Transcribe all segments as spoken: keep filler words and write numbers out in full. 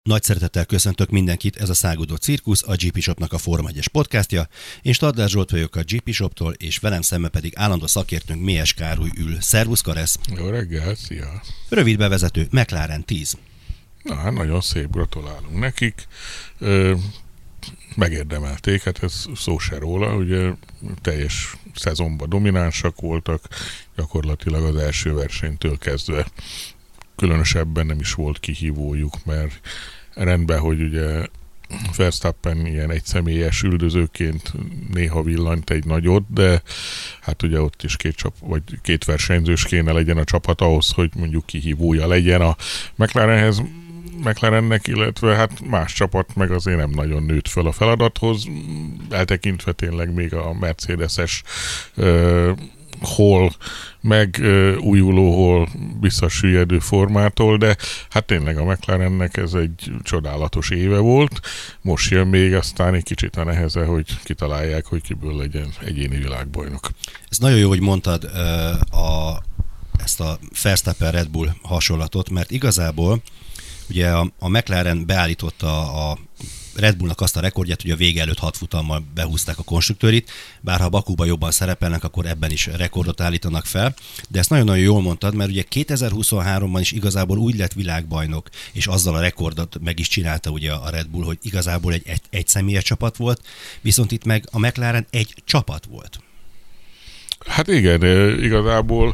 Nagy szeretettel köszöntök mindenkit, ez a Száguldó Cirkusz, a gé pé Shopnak a Forma egyes podcastja. Én Stadler Zsolt vagyok a gé pé Shoptól, és velem szemben pedig állandó szakértőnk Méhes Károly ül. Szervusz, Karesz! Jó reggel, szia! Rövid bevezető, McLaren tíz. Na, hát nagyon szép, gratulálunk nekik. Ö, megérdemelték, hát ez szó se róla, ugye teljes szezonban dominánsak voltak, gyakorlatilag az első versenytől kezdve. Különösebben nem is volt kihívójuk, mert rendben, hogy ugye Verstappen ilyen egyszemélyes üldözőként néha villanyt egy nagyot, de hát ugye ott is két, csap, vagy két versenyzős kéne legyen a csapat ahhoz, hogy mondjuk kihívója legyen a McLarenhez, McLarennek, illetve hát más csapat meg azért nem nagyon nőtt föl a feladathoz, eltekintve tényleg még a Mercedes-es uh, hol meg uh, újuló, hol visszasüllyedő formától, de hát tényleg a McLarennek ez egy csodálatos éve volt. Most jön még aztán egy kicsit a neheze, hogy kitalálják, hogy kiből legyen egyéni világbajnok. Ez nagyon jó, hogy mondtad uh, a, ezt a Verstappen Red Bull hasonlatot, mert igazából ugye a, a McLaren beállította a Red Bullnak azt a rekordját, hogy a vége előtt hat futammal behúzták a konstruktőrit, bár ha Bakuban jobban szerepelnek, akkor ebben is rekordot állítanak fel. De ezt nagyon-nagyon jól mondtad, mert ugye kétezer-huszonháromban is igazából úgy lett világbajnok, és azzal a rekordot meg is csinálta ugye a Red Bull, hogy igazából egy, egy, egy személyes csapat volt, viszont itt meg a McLaren egy csapat volt. Hát igen, igazából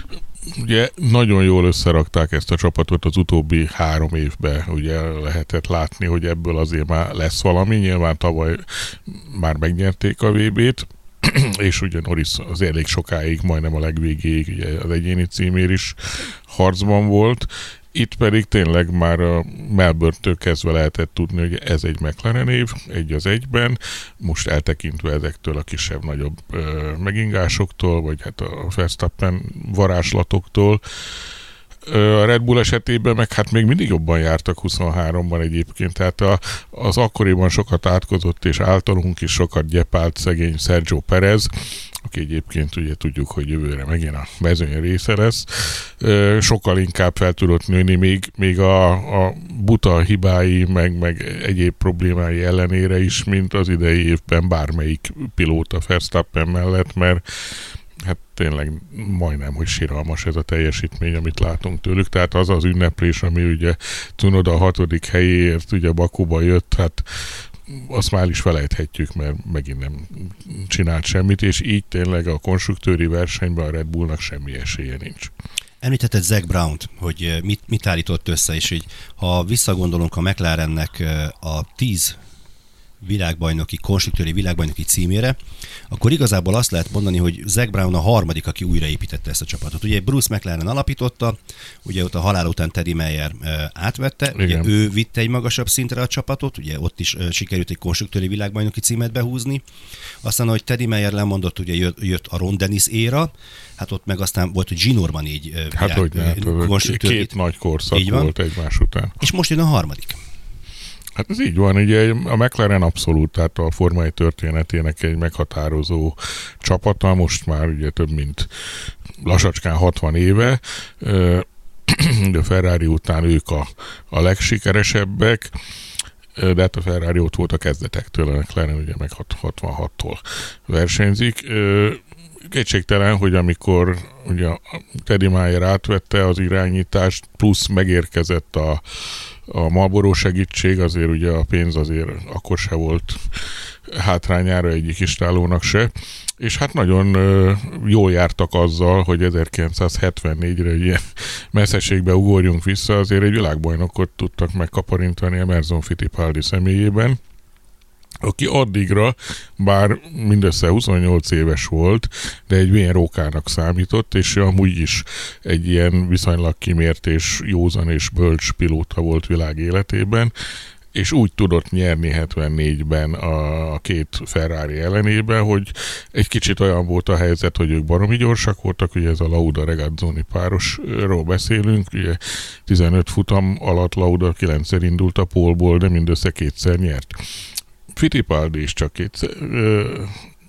ugye nagyon jól összerakták ezt a csapatot az utóbbi három évben, ugye lehetett látni, hogy ebből azért már lesz valami, nyilván tavaly már megnyerték a vé bét, és ugye Norris az elég sokáig, majdnem a legvégéig ugye az egyéni címér is harcban volt. Itt pedig tényleg már a Melbourne-től kezdve lehetett tudni, hogy ez egy McLaren év, egy az egyben, most eltekintve ezektől a kisebb-nagyobb ö, megingásoktól, vagy hát a Verstappen varázslatoktól. Ö, a Red Bull esetében meg hát még mindig jobban jártak huszonháromban egyébként, tehát a, az akkoriban sokat átkozott, és általunk is sokat gyepált szegény Sergio Perez, aki egyébként ugye tudjuk, hogy jövőre megint a mezőny része lesz, sokkal inkább fel tudott nőni, még, még a, a buta hibái, meg, meg egyéb problémái ellenére is, mint az idei évben bármelyik pilóta Verstappen mellett, mert hát tényleg majdnem, hogy siralmas ez a teljesítmény, amit látunk tőlük. Tehát az az ünneplés, ami ugye Tsunoda a hatodik helyéért ugye Bakuba jött, hát azt már is felejthetjük, mert megint nem csinált semmit, és így tényleg a konstruktőri versenyben a Red Bullnak semmi esélye nincs. Említetted Zak Brownt, hogy mit, mit állított össze, és így ha visszagondolunk a McLarennek a tíz világbajnoki, konstruktőri világbajnoki címére, akkor igazából azt lehet mondani, hogy Zak Brown a harmadik, aki újraépítette ezt a csapatot. Ugye Bruce McLaren alapította, ugye ott a halál után Teddy Meyer e, átvette, ugye ő vitte egy magasabb szintre a csapatot, ugye ott is e, sikerült egy konstruktőri világbajnoki címet behúzni. Aztán, ahogy Teddy Meyer lemondott, ugye jött, jött a Ron Dennis éra, hát ott meg aztán volt, hogy Gene Norman így e, hát hogy hát, két nagy korszak volt egymás után. És most jön a harmadik. Hát ez így van, ugye a McLaren abszolút, tehát a formai történetének egy meghatározó csapata, most már ugye több mint lassacskán hatvan éve, de Ferrari után ők a, a legsikeresebbek, de hát a Ferrari ott volt a kezdetektől, a McLaren ugye meg hatvanhattól versenyzik. Kétségtelen, hogy amikor ugye Teddy Meyer átvette az irányítást, plusz megérkezett a a Marlboro segítség, azért ugye a pénz azért akkor se volt hátrányára egyik istálónak se, és hát nagyon ö, jól jártak azzal, hogy ezerkilencszázhetvennégyre ilyen messzeségbe ugorjunk vissza, azért egy világbajnokot tudtak megkaparintani Emerson Fittipaldi személyében, aki addigra, bár mindössze huszonnyolc éves volt, de egy vén rókának számított, és amúgy is egy ilyen viszonylag kimért és józan és bölcs pilóta volt világ életében, és úgy tudott nyerni hetvennégyben a, a két Ferrari ellenében, hogy egy kicsit olyan volt a helyzet, hogy ők baromi gyorsak voltak, ugye ez a Lauda Regazzoni párosról beszélünk, ugye tizenöt futam alatt Lauda kilencszer indult a pólból, de mindössze kétszer nyert. Fittipaldi is csak kétszer, ö,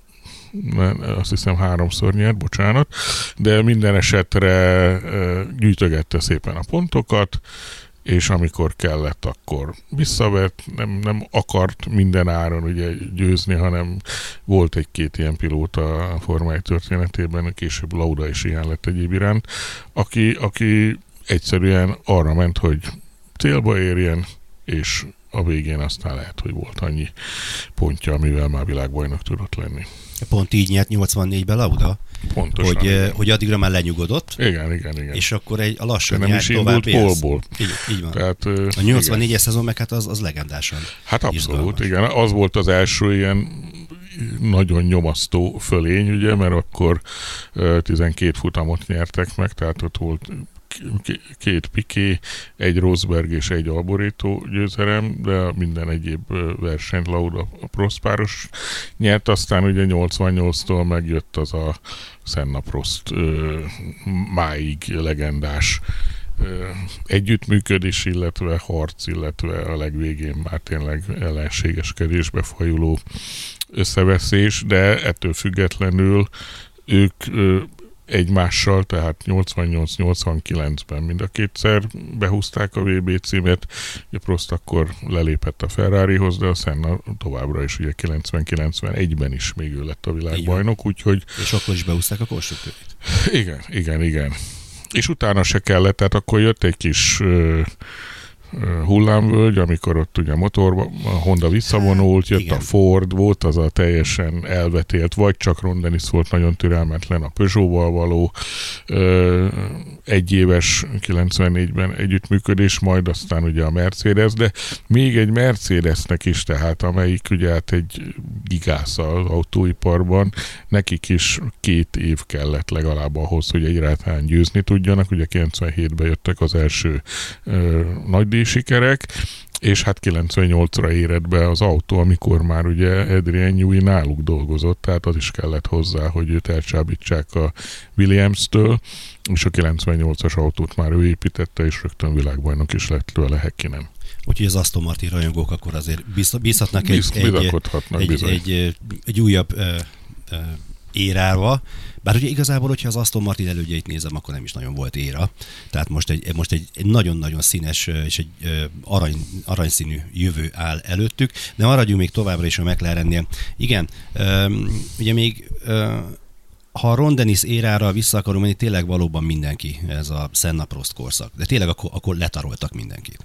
azt hiszem háromszor nyert, bocsánat, de minden esetre ö, gyűjtögette szépen a pontokat, és amikor kellett, akkor visszavett, nem, nem akart minden áron ugye győzni, hanem volt egy-két ilyen pilóta a Forma egy történetében, később Lauda is ilyen lett egyéb iránt, aki, aki egyszerűen arra ment, hogy célba érjen, és a végén aztán lehet, hogy volt annyi pontja, amivel már világbajnok tudott lenni. Pont így nyert nyolcvannégyben Lauda, Pontosan, hogy, hogy addigra már lenyugodott. Igen, igen, igen. És akkor egy a lassan nem nyert is tovább indult pólból. Így, így van. Tehát, a nyolcvannégyes szezon meg hát az, az legendásan. Hát abszolút, izgalmas. igen. Az volt az első ilyen nagyon nyomasztó fölény, ugye, mert akkor tizenkét futamot nyertek meg, tehát ott volt két Piqué, egy Rosberg és egy Alboreto győzelem, de minden egyéb versenyt Lauda a Prost páros nyert, aztán ugye nyolcvannyolctól megjött az a Senna-Prost máig legendás együttműködés, illetve harc, illetve a legvégén már tényleg ellenségeskedésbe fajuló összeveszés, de ettől függetlenül ők egymással, tehát nyolcvannyolc nyolcvankilencben mind a kétszer behúzták a vé bé címet. Ugye Prost akkor lelépett a Ferrarihoz, de a Senna továbbra is ugye kilencven kilencvenegyben is még ő lett a világbajnok, úgyhogy... És akkor is behúzták a konstruktőrit. Igen, igen, igen. És utána se kellett, tehát akkor jött egy kis uh, hullámvölgy, amikor ott ugye a motorba a Honda visszavonult, jött igen. A Ford, volt az a teljesen elvetélt, vagy csak Ron Dennis volt nagyon türelmetlen a Peugeot-val való ö, egyéves kilencvennégyben együttműködés, majd aztán ugye a Mercedes, de még egy Mercedesnek is, tehát amelyik ugye hát egy gigásza az autóiparban, nekik is két év kellett legalább ahhoz, hogy egyáltalán győzni tudjanak, ugye kilencvenhétben jöttek az első ö, nagy sikerek, és hát kilencvennyolcra érett be az autó, amikor már ugye Adrian Newey náluk dolgozott, tehát az is kellett hozzá, hogy őt elcsábítsák a Williams-től, és a kilencvennyolcas autót már ő építette, és rögtön világbajnok is lett tőle Häkkinen. Úgyhogy az Aston Martin rajongók akkor azért bízhatnak egy, Bizt, egy, egy, egy, egy újabb ö, ö, érával. Bár ugye igazából, hogyha az Aston Martin elődjeit nézem, akkor nem is nagyon volt éra. Tehát most egy, most egy, egy nagyon-nagyon színes és egy arany, aranyszínű jövő áll előttük, de maradjunk még továbbra is a McLarennél. Igen, ugye még ha a Ron Dennis érára vissza akarunk menni, tényleg valóban mindenki, ez a Senna-Prost korszak. De tényleg akkor, akkor letaroltak mindenkit.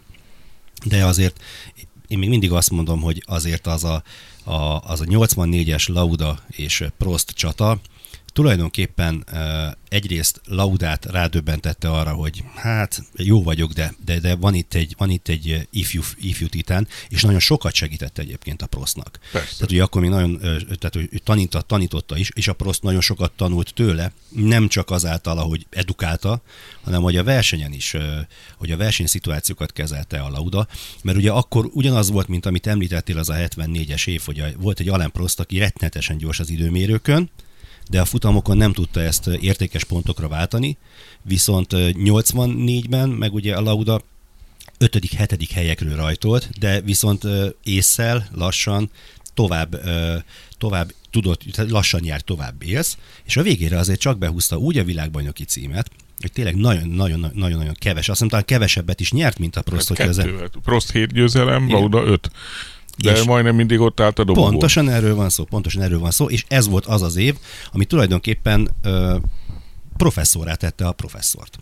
De azért én még mindig azt mondom, hogy azért az a, a, az a nyolcvannégyes Lauda és Prost csata tulajdonképpen uh, egyrészt Laudát rádöbbentette arra, hogy hát jó vagyok, de, de, de van itt egy, van itt egy ifjú, ifjú titán, és nagyon sokat segítette egyébként a Prostnak. Persze. Tehát ugye akkor még nagyon, tehát ő tanította, tanította is, és a Prost nagyon sokat tanult tőle, nem csak azáltal, ahogy edukálta, hanem hogy a versenyen is, hogy a versenyszituációkat kezelte a Lauda, mert ugye akkor ugyanaz volt, mint amit említettél, az a hetvennégyes év, hogy volt egy Alain Prost, aki rettenetesen gyors az időmérőkön, de a futamokon nem tudta ezt értékes pontokra váltani, viszont nyolcvannégyben meg ugye a Lauda ötödik-hetedik helyekről rajtolt, de viszont ésszel, lassan tovább, tovább tudott, lassan járt, tovább élsz, és a végére azért csak behúzta úgy a világbajnoki címet, hogy tényleg nagyon-nagyon keves, azt mondtam, kevesebbet is nyert, mint a Prost. Hát kettő, Prost hét győzelem, Lauda öt. De és majdnem mindig ott állt a dobogón. Pontosan erről van szó, pontosan erről van szó, és ez volt az az év, ami tulajdonképpen ö, professzorrá tette a professzort.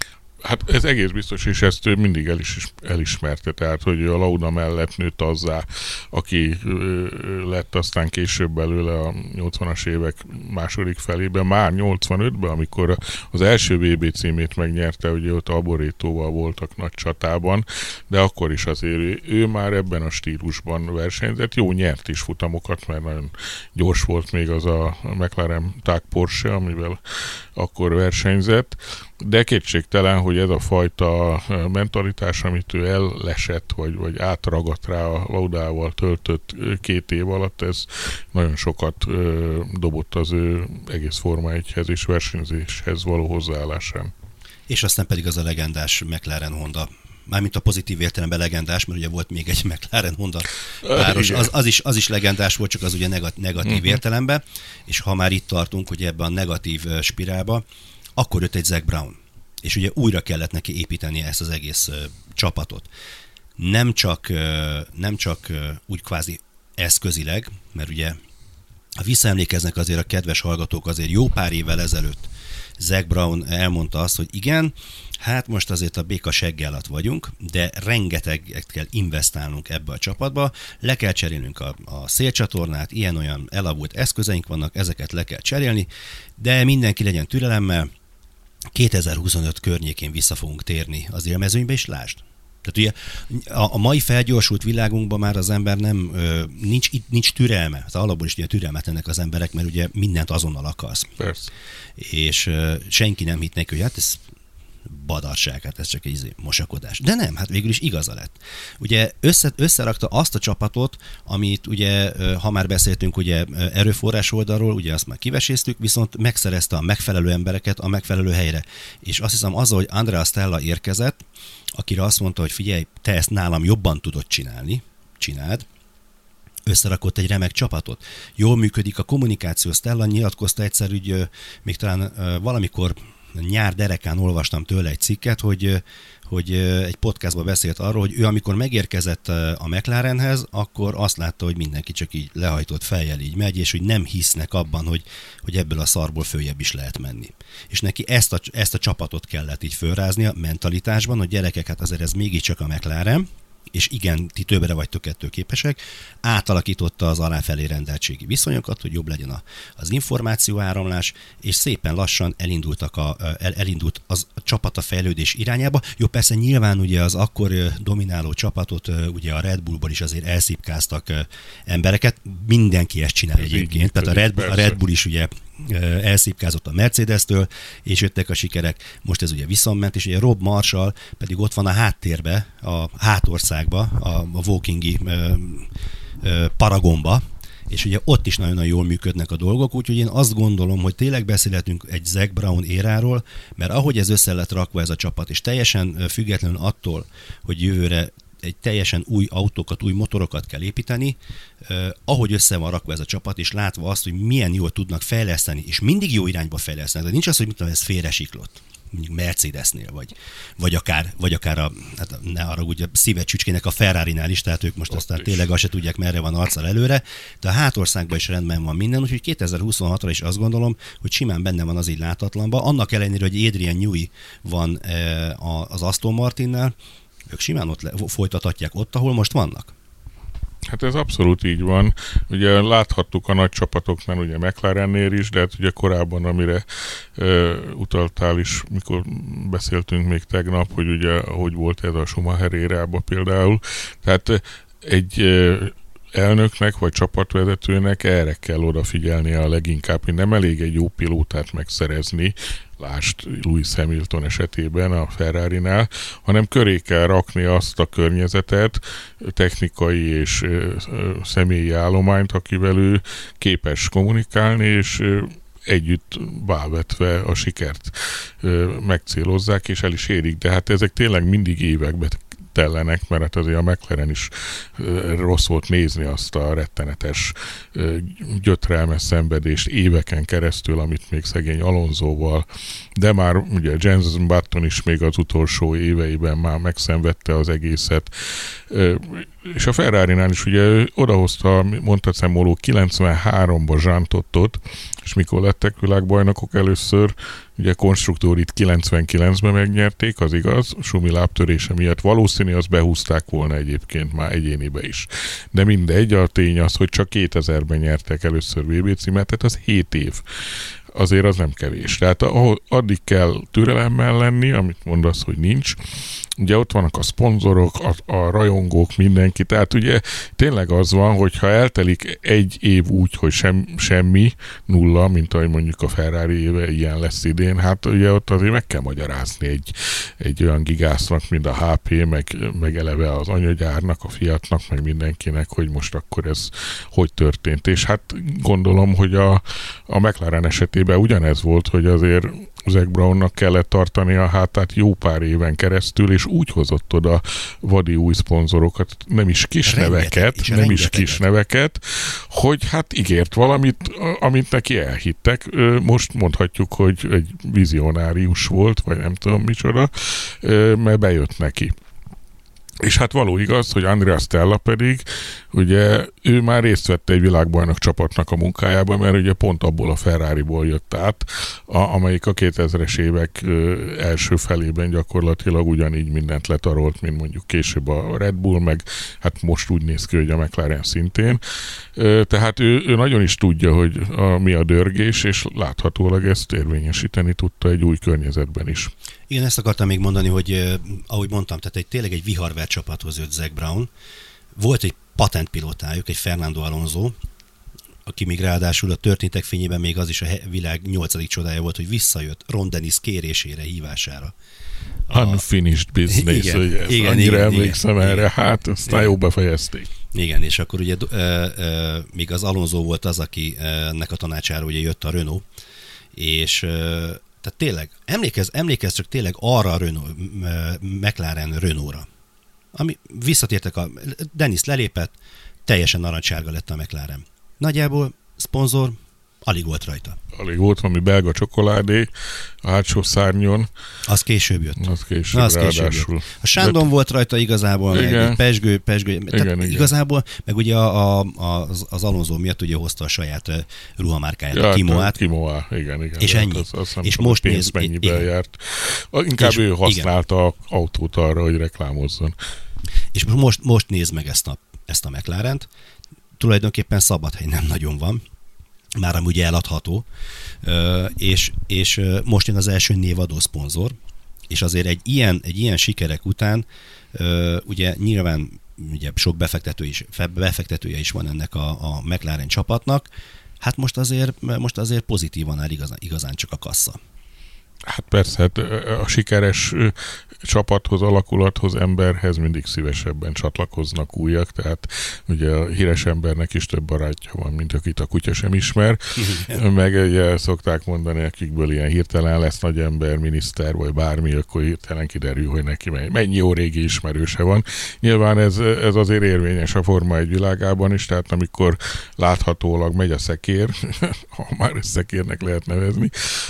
Hát ez egész biztos, és ezt ő mindig el is, elismerte, tehát hogy a Lauda mellett nőtt azzá, aki ö, lett aztán később belőle a nyolcvanas évek második felében, már nyolcvanötben, amikor az első vé bé címét megnyerte, ugye ott Alboretóval voltak nagy csatában, de akkor is azért ő, ő már ebben a stílusban versenyzett, jó, nyert is futamokat, mert nagyon gyors volt még az a McLaren Tag Porsche, amivel akkor versenyzett, de kétségtelen, hogy ez a fajta mentalitás, amit ő ellesett, vagy, vagy átragadt rá a Laudával töltött két év alatt, ez nagyon sokat ö, dobott az ő egész Forma egyhez és versenyzéshez való hozzáállásán. És aztán pedig az a legendás McLaren Honda, mármint a pozitív értelemben legendás, mert ugye volt még egy McLaren Honda páros, az, az, is, az is legendás volt, csak az ugye negatív uh-huh. értelemben, és ha már itt tartunk, hogy ebben a negatív spirálba, akkor jött egy Zac Brown. és ugye újra kellett neki építeni ezt az egész uh, csapatot. Nem csak, uh, nem csak uh, úgy kvázi eszközileg, mert ugye ha visszaemlékeznek azért a kedves hallgatók, azért jó pár évvel ezelőtt Zac Brown elmondta azt, hogy igen, hát most azért a béka segge alatt vagyunk, de rengeteget kell investálnunk ebbe a csapatba, le kell cserélnünk a, a szélcsatornát, ilyen-olyan elavult eszközeink vannak, ezeket le kell cserélni, de mindenki legyen türelemmel, kétezer-huszonöt környékén vissza fogunk térni az élmezőnybe, és lásd. Tehát ugye a, a mai felgyorsult világunkban már az ember nem, nincs, nincs türelme, hát alapból is ugye türelmetlenek az emberek, mert ugye mindent azonnal akarsz. Persze. És senki nem hitt neki, hogy hát ez badarság, hát ez csak egy mosakodás. De nem, hát végül is igaza lett. Ugye össze, összerakta azt a csapatot, amit ugye, ha már beszéltünk ugye erőforrás oldalról, ugye azt már kiveséztük, viszont megszerezte a megfelelő embereket a megfelelő helyre. És azt hiszem azzal, hogy Andrea Stella érkezett, akire azt mondta, hogy figyelj, te ezt nálam jobban tudod csinálni, csináld, összerakott egy remek csapatot. Jól működik a kommunikáció. Stella nyilatkozta egyszer, hogy még talán valamikor nyár derekán olvastam tőle egy cikket, hogy, hogy egy podcastban beszélt arról, hogy ő amikor megérkezett a McLarenhez, akkor azt látta, hogy mindenki csak így lehajtott fejjel így megy, és hogy nem hisznek abban, hogy, hogy ebből a szarból följebb is lehet menni. És neki ezt a, ezt a csapatot kellett így fölrázni a mentalitásban, hogy gyerekek, hát azért ez mégiscsak a McLaren, és igen, ti többre vagytok ettől képesek, átalakította az aláfelé rendeltségi viszonyokat, hogy jobb legyen a, az információáramlás, és szépen lassan elindultak a, el, elindult az a csapat a fejlődés irányába. Jó, persze nyilván ugye az akkor domináló csapatot, ugye a Red Bullból is azért elszipkáztak embereket, mindenki ezt csinál ez egyébként, tehát a Red, Bull, a Red Bull is ugye elszipkázott a Mercedes-től, és jöttek a sikerek, most ez ugye visszament, és ugye Rob Marshall pedig ott van a háttérbe, a hátországba, a, a Wokingi ö, ö, Paragonba, és ugye ott is nagyon-nagyon jól működnek a dolgok, úgyhogy én azt gondolom, hogy tényleg beszélhetünk egy Zac Brown éráról, mert ahogy ez össze lett rakva ez a csapat, és teljesen függetlenül attól, hogy jövőre egy teljesen új autókat, új motorokat kell építeni, eh, ahogy össze van rakva ez a csapat, és látva azt, hogy milyen jól tudnak fejleszteni, és mindig jó irányba fejlesztenek, de nincs az, hogy mit tudom, ez félresiklott, mondjuk Mercedesnél, vagy, vagy akár, vagy akár a, hát ne arra ugye szívecsücskének a Ferrarinál is, tehát ők most ott aztán is tényleg azt se tudják, merre van arccal előre, de a hátországban is rendben van minden, úgyhogy kétezer-huszonhatra is azt gondolom, hogy simán benne van az így látatlanban, annak ellenére, hogy Adrian Newey van eh, az Aston Martinnál, ők simán ott le, folytathatják ott, ahol most vannak. Hát ez abszolút így van. Ugye láthattuk a nagy csapatoknál, ugye McLarennél is, de hát ugye korábban, amire ö, utaltál is, mikor beszéltünk még tegnap, hogy ugye hogy volt ez a Schumacher érában például. Tehát egy ö, elnöknek vagy csapatvezetőnek erre kell odafigyelnie a leginkább, hogy nem elég egy jó pilótát megszerezni, lásd Lewis Hamilton esetében a Ferrarinál, hanem köré kell rakni azt a környezetet, technikai és ö, ö, személyi állományt, akivel ő képes kommunikálni, és ö, együtt válvetve a sikert ö, megcélozzák, és el is érik. De hát ezek tényleg mindig évekbe tellenek, mert hát azért a McLaren is ö, rossz volt nézni azt a rettenetes ö, gyötrelmes szenvedést éveken keresztül, amit még szegény Alonsóval, de már ugye Jenson Button is még az utolsó éveiben már megszenvedte az egészet. Ö, és a Ferrarinál is ugye odahozta, Montezemolo kilencvenháromba Jean Tottot, és mikor lettek világbajnokok először, ugye konstruktorit kilencvenkilencben megnyerték, az igaz, Schumi lábtörése miatt valószínű, azt behúzták volna egyébként már egyénibe is. De mindegy, a tény az, hogy csak kétezerben nyertek először vé bé címet, tehát az hét év. Azért az nem kevés. Tehát addig kell türelemmel lenni, amit mondasz, hogy nincs. Ugye ott vannak a szponzorok, a, a rajongók, mindenki. Tehát ugye tényleg az van, hogy ha eltelik egy év úgy, hogy sem, semmi, nulla, mint ahogy mondjuk a Ferrari éve ilyen lesz idén, hát ugye ott azért meg kell magyarázni egy, egy olyan gigásznak, mint a há pé, meg, meg eleve az anyagyárnak, a Fiatnak, meg mindenkinek, hogy most akkor ez hogy történt. És hát gondolom, hogy a, a McLaren esetében Pirelliben ugyanez volt, hogy azért Zac Brownnak kellett tartani a hátát jó pár éven keresztül, és úgy hozott oda vadi új szponzorokat, nem is kis rengeteg, neveket, nem is kis neveket, hogy hát ígért valamit, amit neki elhittek. Most mondhatjuk, hogy egy vizionárius volt, vagy nem tudom micsoda, mert bejött neki. És hát való igaz, hogy Andrea Stella pedig, ugye ő már részt vett egy világbajnok csapatnak a munkájában, mert ugye pont abból a Ferrariból jött át, a, amelyik a kétezres évek ö, első felében gyakorlatilag ugyanígy mindent letarolt, mint mondjuk később a Red Bull, meg hát most úgy néz ki, hogy a McLaren szintén. Ö, tehát ő, ő nagyon is tudja, hogy a, mi a dörgés, és láthatólag ezt érvényesíteni tudta egy új környezetben is. Igen, ezt akartam még mondani, hogy eh, ahogy mondtam, tehát egy, tényleg egy viharvert csapathoz jött Zac Brown. Volt egy patentpilótájuk, egy Fernando Alonso, aki még ráadásul a történtek fényében még az is a világ nyolcadik csodája volt, hogy visszajött Ron Dennis kérésére, hívására. A... Unfinished business, igen, ugye, igen, annyira igen, emlékszem igen, erre, igen, hát aztán jó befejezték. Igen, és akkor ugye e, e, még az Alonso volt az, aki ennek a tanácsára ugye jött a Renault, és e, tehát tényleg, emlékezz, emlékezz csak tényleg arra a Renault, McLaren Renault-ra, ami visszatértek, a Dennis lelépett, teljesen narancsárga lett a McLaren. Nagyjából szponzor alig volt rajta. Alig volt valami belga csokoládé a hátsó szárnyon. Az később jött. Az később, az később jött. A Sándon De... volt rajta igazából, igen. meg egy Pezsgő, Pezsgő. Igen, tehát igen. Igazából, meg ugye a, a, az, az Alonso miatt ugye hozta a saját ruhamárkáját, ja, a Kimoát. Kimoá, igen, igen. És ennyi. Az, az és most néz... mennyiben járt. Inkább és, ő használta igen. a autót arra, hogy reklámozzon. És most, most nézd meg ezt a, ezt a McLarent. Tulajdonképpen szabadhely nem nagyon van. Már amúgy eladható, és, és most jön az első névadó szponzor, és azért egy ilyen, egy ilyen sikerek után ugye nyilván ugye sok befektető is, befektetője is van ennek a, a McLaren csapatnak, hát most azért, most azért pozitívan áll igazán, igazán csak a kassa. Hát persze, hát a sikeres csapathoz, alakulathoz, emberhez mindig szívesebben csatlakoznak újak, tehát ugye a híres embernek is több barátja van, mint akit a kutya sem ismer, meg ugye szokták mondani, akikből ilyen hirtelen lesz nagy ember, miniszter, vagy bármi, akkor hirtelen kiderül, hogy neki mennyi jó régi ismerőse van. Nyilván ez, ez azért érvényes a Forma egy világában is, tehát amikor láthatólag megy a szekér, ha már szekérnek lehet nevezni,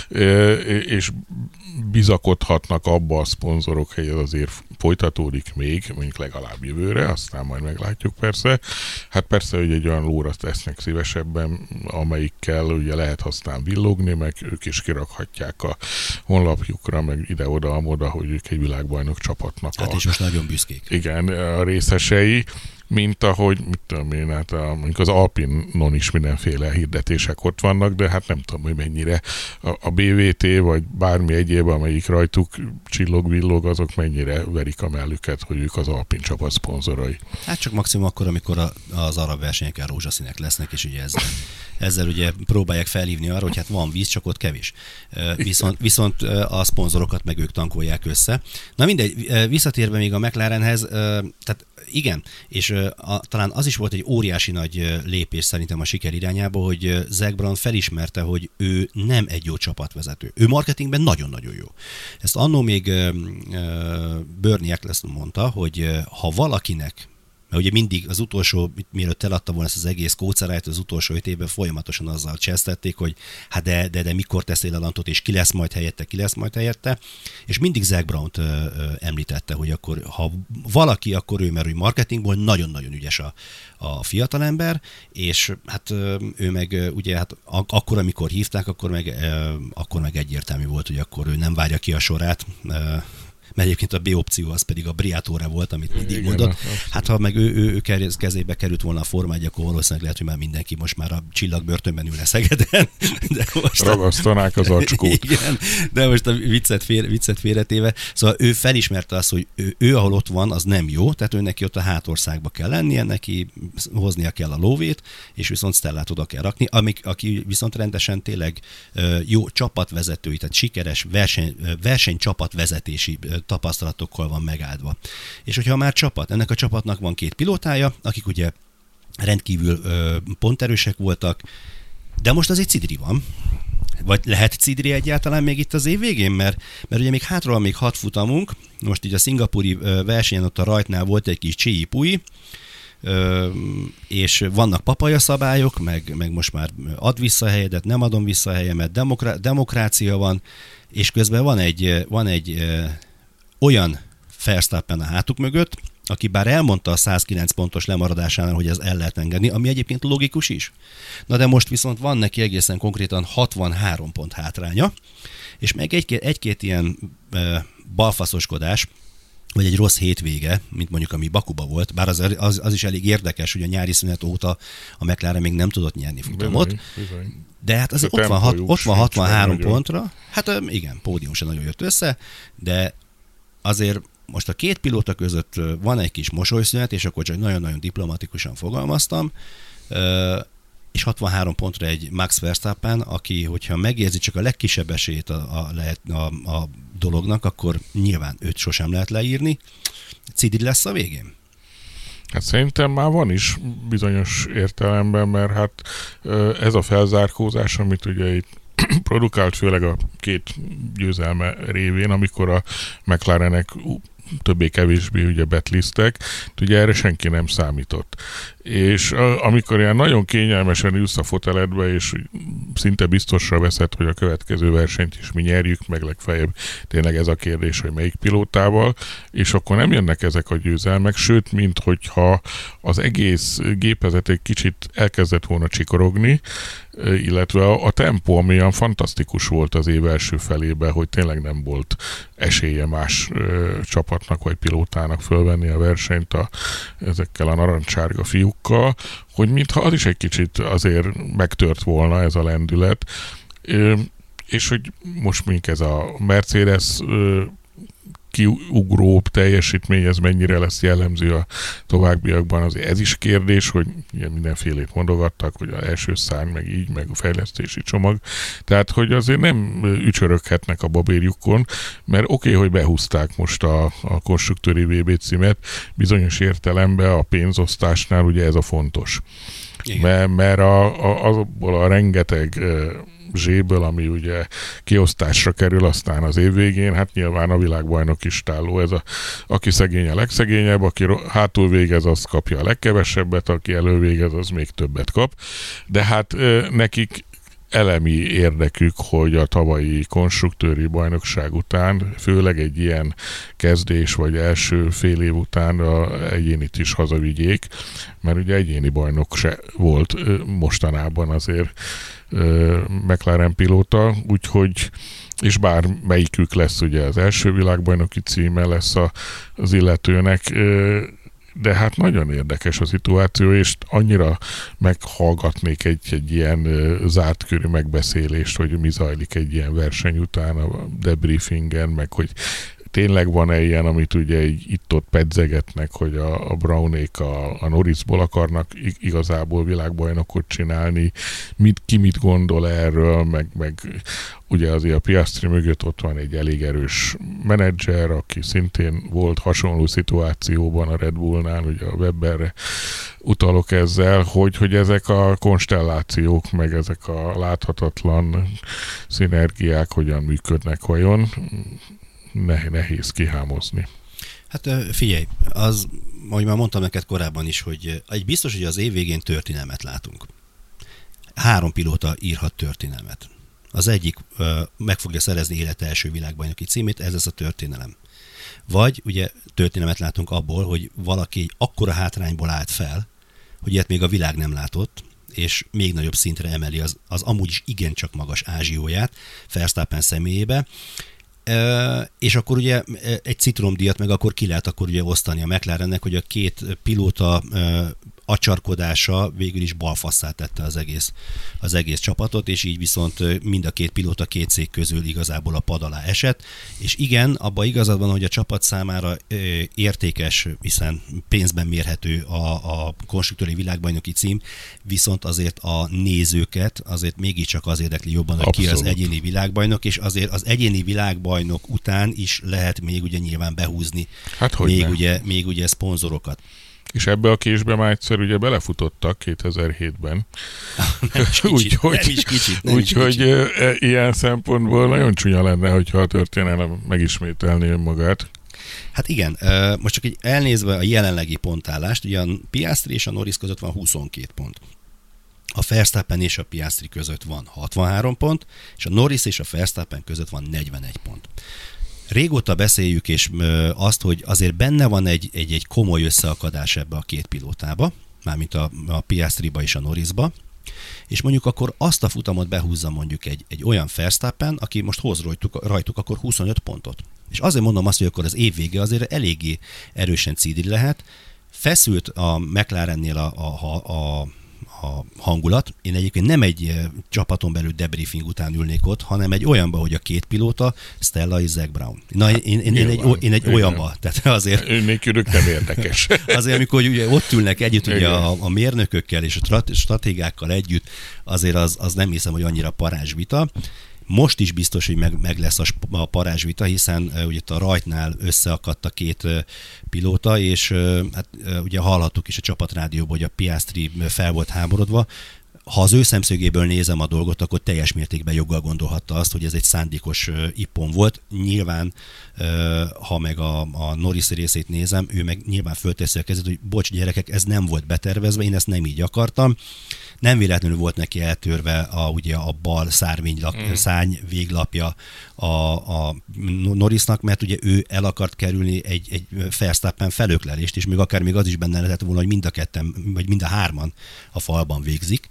és bizakodhatnak abba a szponzorok, hogy ez azért folytatódik még, mondjuk legalább jövőre, aztán majd meglátjuk persze. Hát persze, hogy egy olyan lóra tesznek szívesebben, amelyikkel ugye lehet aztán villogni, meg ők is kirakhatják a honlapjukra, meg ide-oda-amoda, hogy ők egy világbajnok csapatnak hát a... és most nagyon büszkék. Igen, a részesei, mint ahogy, mit tudom én, hát a, mondjuk az Alpinon is mindenféle hirdetések ott vannak, de hát nem tudom, hogy mennyire a, a bé vé té, vagy bármi egyéb, amelyik rajtuk csillog-villog, azok mennyire verik a mellüket, hogy ők az Alpin csapat szponzorai. Hát csak maximum akkor, amikor a, az arab versenyeken rózsaszínek lesznek, és ugye ezzel, ezzel ugye próbálják felhívni arra, hogy hát van víz, csak ott kevés. Viszont, viszont a szponzorokat meg ők tankolják össze. Na mindegy, visszatérve még a McLarenhez, tehát igen, és a, talán az is volt egy óriási nagy lépés szerintem a siker irányába, hogy Zac Brown felismerte, hogy ő nem egy jó csapatvezető. Ő marketingben nagyon-nagyon jó. Ezt annó még uh, Bernie Ecclestone mondta, hogy ha valakinek, mert ugye mindig az utolsó, mielőtt eladta volna ezt az egész kócerájt, az utolsó öt évben folyamatosan azzal csesztették, hogy hát de, de, de mikor teszel elantot, és ki lesz majd helyette, ki lesz majd helyette, és mindig Zac Brownt ö, ö, említette, hogy akkor, ha valaki, akkor ő, mert ő marketingból nagyon-nagyon ügyes a, a fiatalember, és hát ö, ő meg ö, ugye hát ak- akkor, amikor hívták, akkor meg, ö, akkor meg egyértelmű volt, hogy akkor ő nem várja ki a sorát, ö, mert egyébként a B opció az pedig a Briatore volt, amit mindig igen, mondott. Abszolút. Hát ha meg ő, ő, ő kezébe került volna a Forma egy, akkor valószínűleg lehet, hogy már mindenki most már a csillagbörtönben ülne Szegeden. De most ragasztanák az acskót. Igen, de most a viccet, fél, viccet félretéve. Szóval ő felismerte azt, hogy ő, ő, ahol ott van, az nem jó, tehát ő neki ott a hátországba kell lennie, neki hoznia kell a lóvét, és viszont Stellát oda kell rakni, amik, aki viszont rendesen tényleg jó csapatvezetői, tehát sikeres verseny, versenycsapatvezetési tapasztalatokkal van megáldva. És hogyha már csapat, ennek a csapatnak van két pilótája, akik ugye rendkívül ö, ponterősek voltak, de most azért cidri van. Vagy lehet cidri egyáltalán még itt az év végén? Mert, mert ugye még hátra van még hat futamunk, most így a szingapúri versenyen ott a rajtnál volt egy kis csíi-pui, és vannak papaja szabályok, meg, meg most már ad vissza a helyedet, nem adom vissza a helyemet, demokra- demokrácia van, és közben van egy, van egy ö, olyan Verstappen a hátuk mögött, aki bár elmondta a száz kilenc pontos lemaradásánál, hogy ez el lehet engedni, ami egyébként logikus is. Na de most viszont van neki egészen konkrétan hatvanhárom pont hátránya, és meg egy-két, egy-két ilyen ö, balfaszoskodás, vagy egy rossz hétvége, mint mondjuk ami Bakuba volt, bár az, az, az is elég érdekes, hogy a nyári szünet óta a McLaren még nem tudott nyerni futamot, bizony, bizony. De hát azért ott van, hat, ott van hatvanhárom pontra, hát igen, pódium sem nagyon jött össze, de azért most a két pilóta között van egy kis mosolyszünet, és akkor csak nagyon-nagyon diplomatikusan fogalmaztam, és hatvanhárom pontra egy Max Verstappen, aki, hogyha megérzi csak a legkisebb esélyt a, a, lehet, a, a dolognak, akkor nyilván őt sosem lehet leírni. Cidri lesz a végén? Hát szerintem már van is bizonyos értelemben, mert hát ez a felzárkózás, amit ugye itt produkált, főleg a két győzelme révén, amikor a McLarenek többé-kevésbé ugye betlisztek, ugye erre senki nem számított. És a, amikor ilyen nagyon kényelmesen ülsz a foteledbe, és szinte biztosra veszed, hogy a következő versenyt is mi nyerjük, meg legfeljebb tényleg ez a kérdés, hogy melyik pilótával, és akkor nem jönnek ezek a győzelmek, sőt, mint hogyha az egész gépezet egy kicsit elkezdett volna csikorogni, illetve a, a tempó, ami olyan fantasztikus volt az év első felében, hogy tényleg nem volt esélye más ö, csapatnak vagy pilótának fölvenni a versenyt a, ezekkel a narancsárga fiúkkal, hogy mintha az is egy kicsit azért megtört volna ez a lendület, ö, és hogy most mink ez a Mercedes ö, kiugró teljesítmény, ez mennyire lesz jellemző a továbbiakban, azért ez is kérdés, hogy ilyen mindenfélét mondogattak, hogy az első szárny, meg így, meg a fejlesztési csomag. Tehát, hogy azért nem ücsöröghetnek a babérjukon, mert oké, okay, hogy behúzták most a, a konstruktőri vé bé címet, bizonyos értelemben a pénzosztásnál ugye ez a fontos. Mert, mert a, a, azból a rengeteg zséből, ami ugye kiosztásra kerül aztán az év végén, hát nyilván a világbajnok is táló, ez a, aki szegény a legszegényebb, aki hátul végez, az kapja a legkevesebbet, aki elővégez, az még többet kap, de hát nekik elemi érdekük, hogy a tavalyi konstruktőri bajnokság után, főleg egy ilyen kezdés vagy első fél év után a egyénit is hazavigyék, mert ugye egyéni bajnok se volt mostanában azért McLaren pilóta, úgyhogy és bár melyikük lesz ugye az első világbajnoki címe lesz a, az illetőnek, de hát nagyon érdekes a szituáció, és annyira meghallgatnék egy, egy ilyen zárt körű megbeszélést, hogy mi zajlik egy ilyen verseny után a debriefingen, meg hogy tényleg van-e ilyen, amit ugye itt-ott pedzegetnek, hogy a, a Brownék a, a Norrisból akarnak igazából világbajnokot csinálni, mit, ki mit gondol erről, meg, meg ugye azért a Piastri mögött ott van egy elég erős menedzser, aki szintén volt hasonló szituációban a Red Bullnál, ugye a Webberre utalok ezzel, hogy, hogy ezek a konstellációk, meg ezek a láthatatlan szinergiák hogyan működnek vajon, nehéz kihámozni. Hát figyelj, az, ahogy már mondtam neked korábban is, hogy egy biztos, hogy az év végén történelmet látunk. Három pilóta írhat történelmet. Az egyik uh, meg fogja szerezni élete első világbajnoki címét, ez lesz a történelem. Vagy ugye történelmet látunk abból, hogy valaki egy akkora hátrányból állt fel, hogy ilyet még a világ nem látott, és még nagyobb szintre emeli az, az amúgy is igencsak magas ázsióját Verstappen személyébe, Uh, és akkor ugye egy citromdíjat meg akkor ki lehet akkor ugye osztani a McLarennek, hogy a két pilóta uh, acsarkodása végül is balfasszá tette az egész, az egész csapatot, és így viszont mind a két pilóta két szék közül igazából a pad alá esett, és igen, abban igazad van, hogy a csapat számára uh, értékes, hiszen pénzben mérhető a, a konstruktőri világbajnoki cím, viszont azért a nézőket azért mégiscsak az érdekli jobban, hogy ki az egyéni világbajnok, és azért az egyéni világbajnok után is lehet még ugye nyilván behúzni hát, még, ugye, még ugye szponzorokat. És ebbe a késbe már egyszer ugye belefutottak kétezer-hétben. Nem is kicsit, úgyhogy, nem is kicsit. Nem úgyhogy is kicsit. e, ilyen szempontból nagyon csúnya lenne, hogyha a történelem megismételné önmagát. Hát igen, most csak egy elnézve a jelenlegi pontállást, ugye a Piastri és a Norris között van huszonkét pont. A Verstappen és a Piastri között van hatvanhárom pont, és a Norris és a Verstappen között van negyvenegy pont. Régóta beszéljük, és azt, hogy azért benne van egy, egy, egy komoly összeakadás ebbe a két pilótába, mármint a, a Piastriba és a Norrisba, és mondjuk akkor azt a futamot behúzza mondjuk egy, egy olyan Verstappen, aki most hoz rajtuk, rajtuk akkor huszonöt pontot. És azért mondom azt, hogy akkor az év vége azért eléggé erősen cídri lehet. Feszült a McLarennél a, a, a, a hangulat. Én egyébként nem egy csapaton belül debriefing után ülnék ott, hanem egy olyanba, hogy a két pilóta, Stella és Zach Brown. Na, én, én, én, én egy, én egy olyanba. Tehát azért... Nélkülük nem érdekes. Azért, amikor ugye ott ülnek együtt ugye a, a mérnökökkel és a stratégákkal együtt, azért az, az nem hiszem, hogy annyira parázsvita. Most is biztos, hogy meg, meg lesz a, a parázsvita, hiszen uh, ugye a rajtnál összeakadt a két uh, pilóta, és uh, hát, uh, ugye hallhattuk is a csapatrádióban, hogy a Piastri fel volt háborodva. Ha az ő szemszögéből nézem a dolgot, akkor teljes mértékben joggal gondolhatta azt, hogy ez egy szándékos uh, ippon volt. Nyilván, uh, ha meg a, a Norris részét nézem, ő meg nyilván fölteszi a kezét, hogy bocs gyerekek, ez nem volt betervezve, én ezt nem így akartam. Nem véletlenül volt neki eltörve a, ugye a bal szárvénylap, mm. szárny véglapja a, a Norrisnak, mert ugye ő el akart kerülni egy, egy Verstappen felöklelést, és még akár még az is benne lehetett volna, hogy mind a ketten, vagy mind a hárman a falban végzik.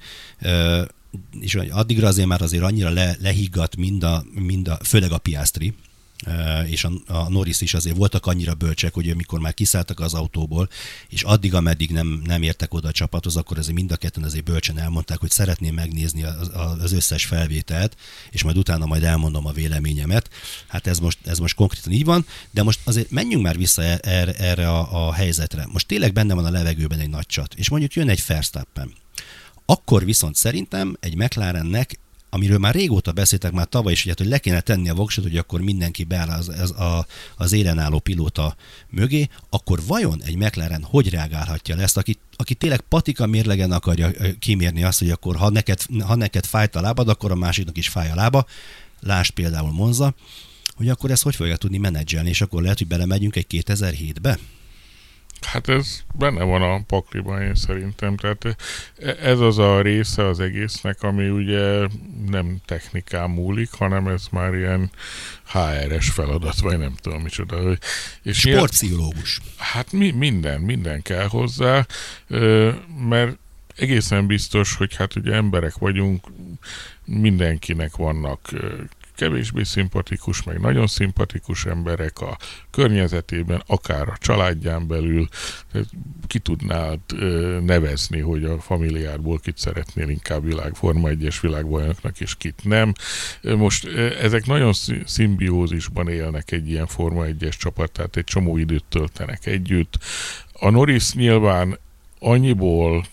És addigra azért már azért annyira le, lehiggadt mind a, mind a, főleg a Piastri, és a, a Norris is azért voltak annyira bölcsek, hogy amikor már kiszálltak az autóból, és addig, ameddig nem, nem értek oda a csapathoz, akkor azért mind a ketten azért bölcsen elmondták, hogy szeretném megnézni az, az összes felvételt, és majd utána majd elmondom a véleményemet. Hát ez most, ez most konkrétan így van, de most azért menjünk már vissza erre, erre a, a helyzetre. Most tényleg benne van a levegőben egy nagy csat, és mondjuk jön egy Verstappen. Akkor viszont szerintem egy McLarennek, amiről már régóta beszéltek, már tavaly is, hogy le kéne tenni a voksot, hogy akkor mindenki beáll az, az, a, az élen álló pilóta mögé, akkor vajon egy McLaren hogy reagálhatja le ezt, aki, aki tényleg patika mérlegen akarja kimérni azt, hogy akkor ha neked, ha neked fájt a lábad, akkor a másiknak is fáj a lába, lásd például Monza, hogy akkor ezt hogy fogja tudni menedzselni, és akkor lehet, hogy belemegyünk egy kétezer-hétbe? Hát ez benne van a pakliban, én szerintem. Tehát ez az a része az egésznek, ami ugye nem technikán múlik, hanem ez már ilyen há er es feladat, vagy nem tudom micsoda. És sportpszichológus. Hát mi, minden, minden kell hozzá, mert egészen biztos, hogy hát ugye emberek vagyunk, mindenkinek vannak kevésbé szimpatikus, meg nagyon szimpatikus emberek a környezetében, akár a családján belül. Ki tudnád nevezni, hogy a familiárból kit szeretnél inkább világ, Forma egyes világbajnoknak, és kit nem. Most ezek nagyon szimbiózisban élnek egy ilyen Forma egyes csapat, tehát egy csomó időt töltenek együtt. A Norris nyilván annyiból,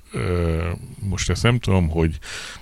most ezt nem tudom, hogy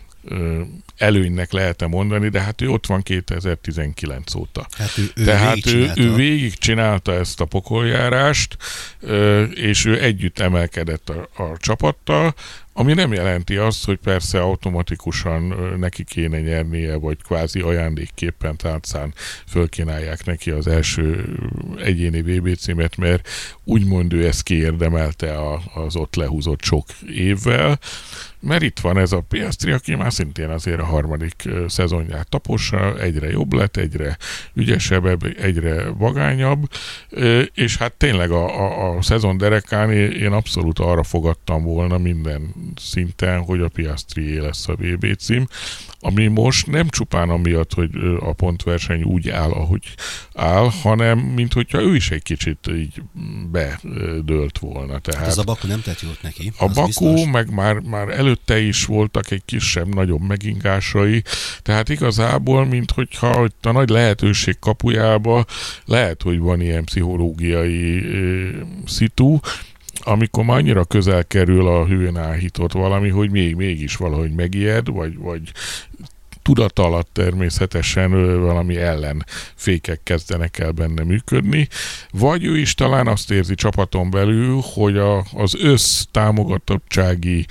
előnynek lehet-e mondani, de hát ő ott van kétezer-tizenkilenc óta. Hát ő, ő Tehát ő, ő végig csinálta ezt a pokoljárást, és ő együtt emelkedett a, a csapattal, ami nem jelenti azt, hogy persze automatikusan neki kéne nyernie, vagy kvázi ajándékképpen tárcán fölkínálják neki az első egyéni vé bé címet, mert úgymond ő ezt kiérdemelte a, az ott lehúzott sok évvel, mert itt van ez a Piastri, aki már szintén azért a harmadik szezonját tapossa, egyre jobb lett, egyre ügyesebb, egyre vagányabb, és hát tényleg a, a, a szezon derekán én abszolút arra fogadtam volna minden szinten, hogy a Piastrié lesz a vé bé cím, ami most nem csupán amiatt, hogy a pontverseny úgy áll, ahogy áll, hanem mint hogyha ő is egy kicsit így bedőlt volna. Tehát ez a Baku nem tett jót neki. A Baku, biztos. meg már, már előtte is voltak egy kisebb, nagyobb megingásai, tehát igazából, mint hogyha a nagy lehetőség kapujába lehet, hogy van ilyen pszichológiai e, szitu, amikor már annyira közel kerül a hőn áhított valami, hogy még, mégis valahogy megijed, vagy, vagy tudat alatt természetesen valami ellenfékek kezdenek el benne működni, vagy ő is talán azt érzi csapaton belül, hogy a, az össztámogatottsági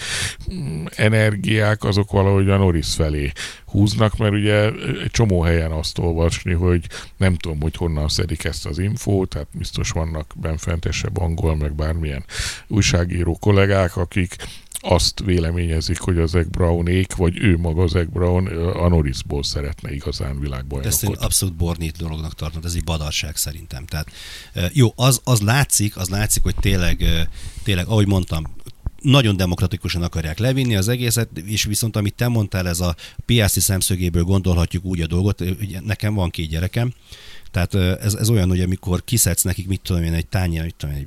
energiák azok valahogy a Norris felé húznak, mert ugye egy csomó helyen azt olvasni, hogy nem tudom, hogy honnan szedik ezt az infót, tehát biztos vannak benfentesebb angol, meg bármilyen újságíró kollégák, akik azt véleményezik, hogy az Zak Brownék, vagy ő maga Zak Brown a Norrisból szeretne igazán világbajnokot. Ezt én abszolút bornít dolognak tartom, ez egy badarság szerintem. Tehát jó, az, az látszik, az látszik, hogy tényleg, tényleg, ahogy mondtam, nagyon demokratikusan akarják levinni az egészet, és viszont amit te mondtál, ez a pé er cé szemszögéből gondolhatjuk úgy a dolgot, nekem van két gyerekem, tehát ez, ez olyan, hogy amikor kiszedsz nekik, mit tudom én, egy tányér, mit tudom én, egy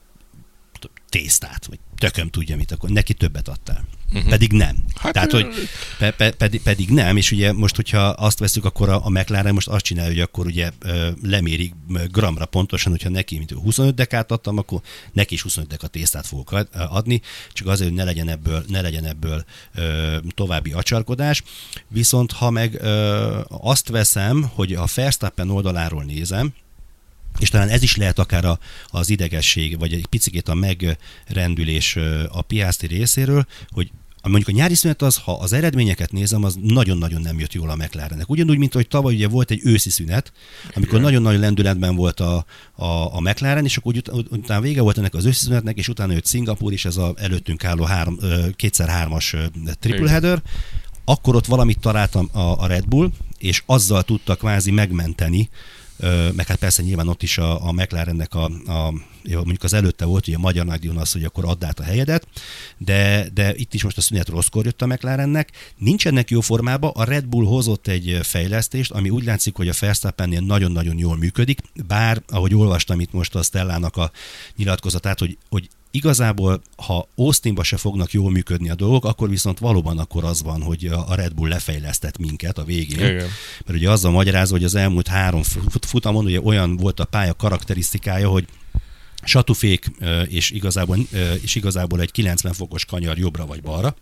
tésztát, vagy tököm tudja mit, akkor neki többet adtál. Uh-huh. Pedig nem. Hát Tehát, hogy pe, pe, pedig, pedig nem, és ugye most, hogyha azt veszük, akkor a, a McLaren most azt csinálja, hogy akkor ugye lemérik gramra pontosan, hogyha neki mint huszonöt dekát adtam, akkor neki is huszonöt deka tésztát fogok adni, csak azért, hogy ne legyen ebből, ne legyen ebből ö, további acsarkodás. Viszont ha meg ö, azt veszem, hogy a Verstappen oldaláról nézem, és talán ez is lehet akár a, az idegesség, vagy egy picikét a megrendülés a Piastri részéről, hogy mondjuk a nyári szünet az, ha az eredményeket nézem, az nagyon-nagyon nem jött jól a McLarennek. Ugyanúgy, mint hogy tavaly ugye volt egy őszi szünet, amikor nagyon-nagyon lendületben volt a, a, a McLaren, és akkor ut- utána vége volt ennek az őszi szünetnek, és utána jött Szingapúr, és ez az előttünk álló három, kétszer hármas triple header. Akkor ott valamit találtam a, a Red Bull, és azzal tudta kvázi megmenteni, meg hát persze nyilván ott is a, a McLarennek a, a, mondjuk az előtte volt, ugye a magyar nagydíjon az, hogy akkor add át a helyedet, de, de itt is most a szünet rosszkor jött a McLarennek. Nincsenek jó formában, a Red Bull hozott egy fejlesztést, ami úgy látszik, hogy a Verstappennél nagyon-nagyon jól működik, bár, ahogy olvastam itt most a Stellának a nyilatkozatát, hogy, hogy igazából, ha Austinba se fognak jól működni a dolgok, akkor viszont valóban akkor az van, hogy a Red Bull lefejlesztett minket a végén. Igen. Mert ugye azzal magyarázza, hogy az elmúlt három futamon ugye olyan volt a pálya karakterisztikája, hogy satufék és igazából, és igazából egy kilencven fokos kanyar jobbra vagy balra.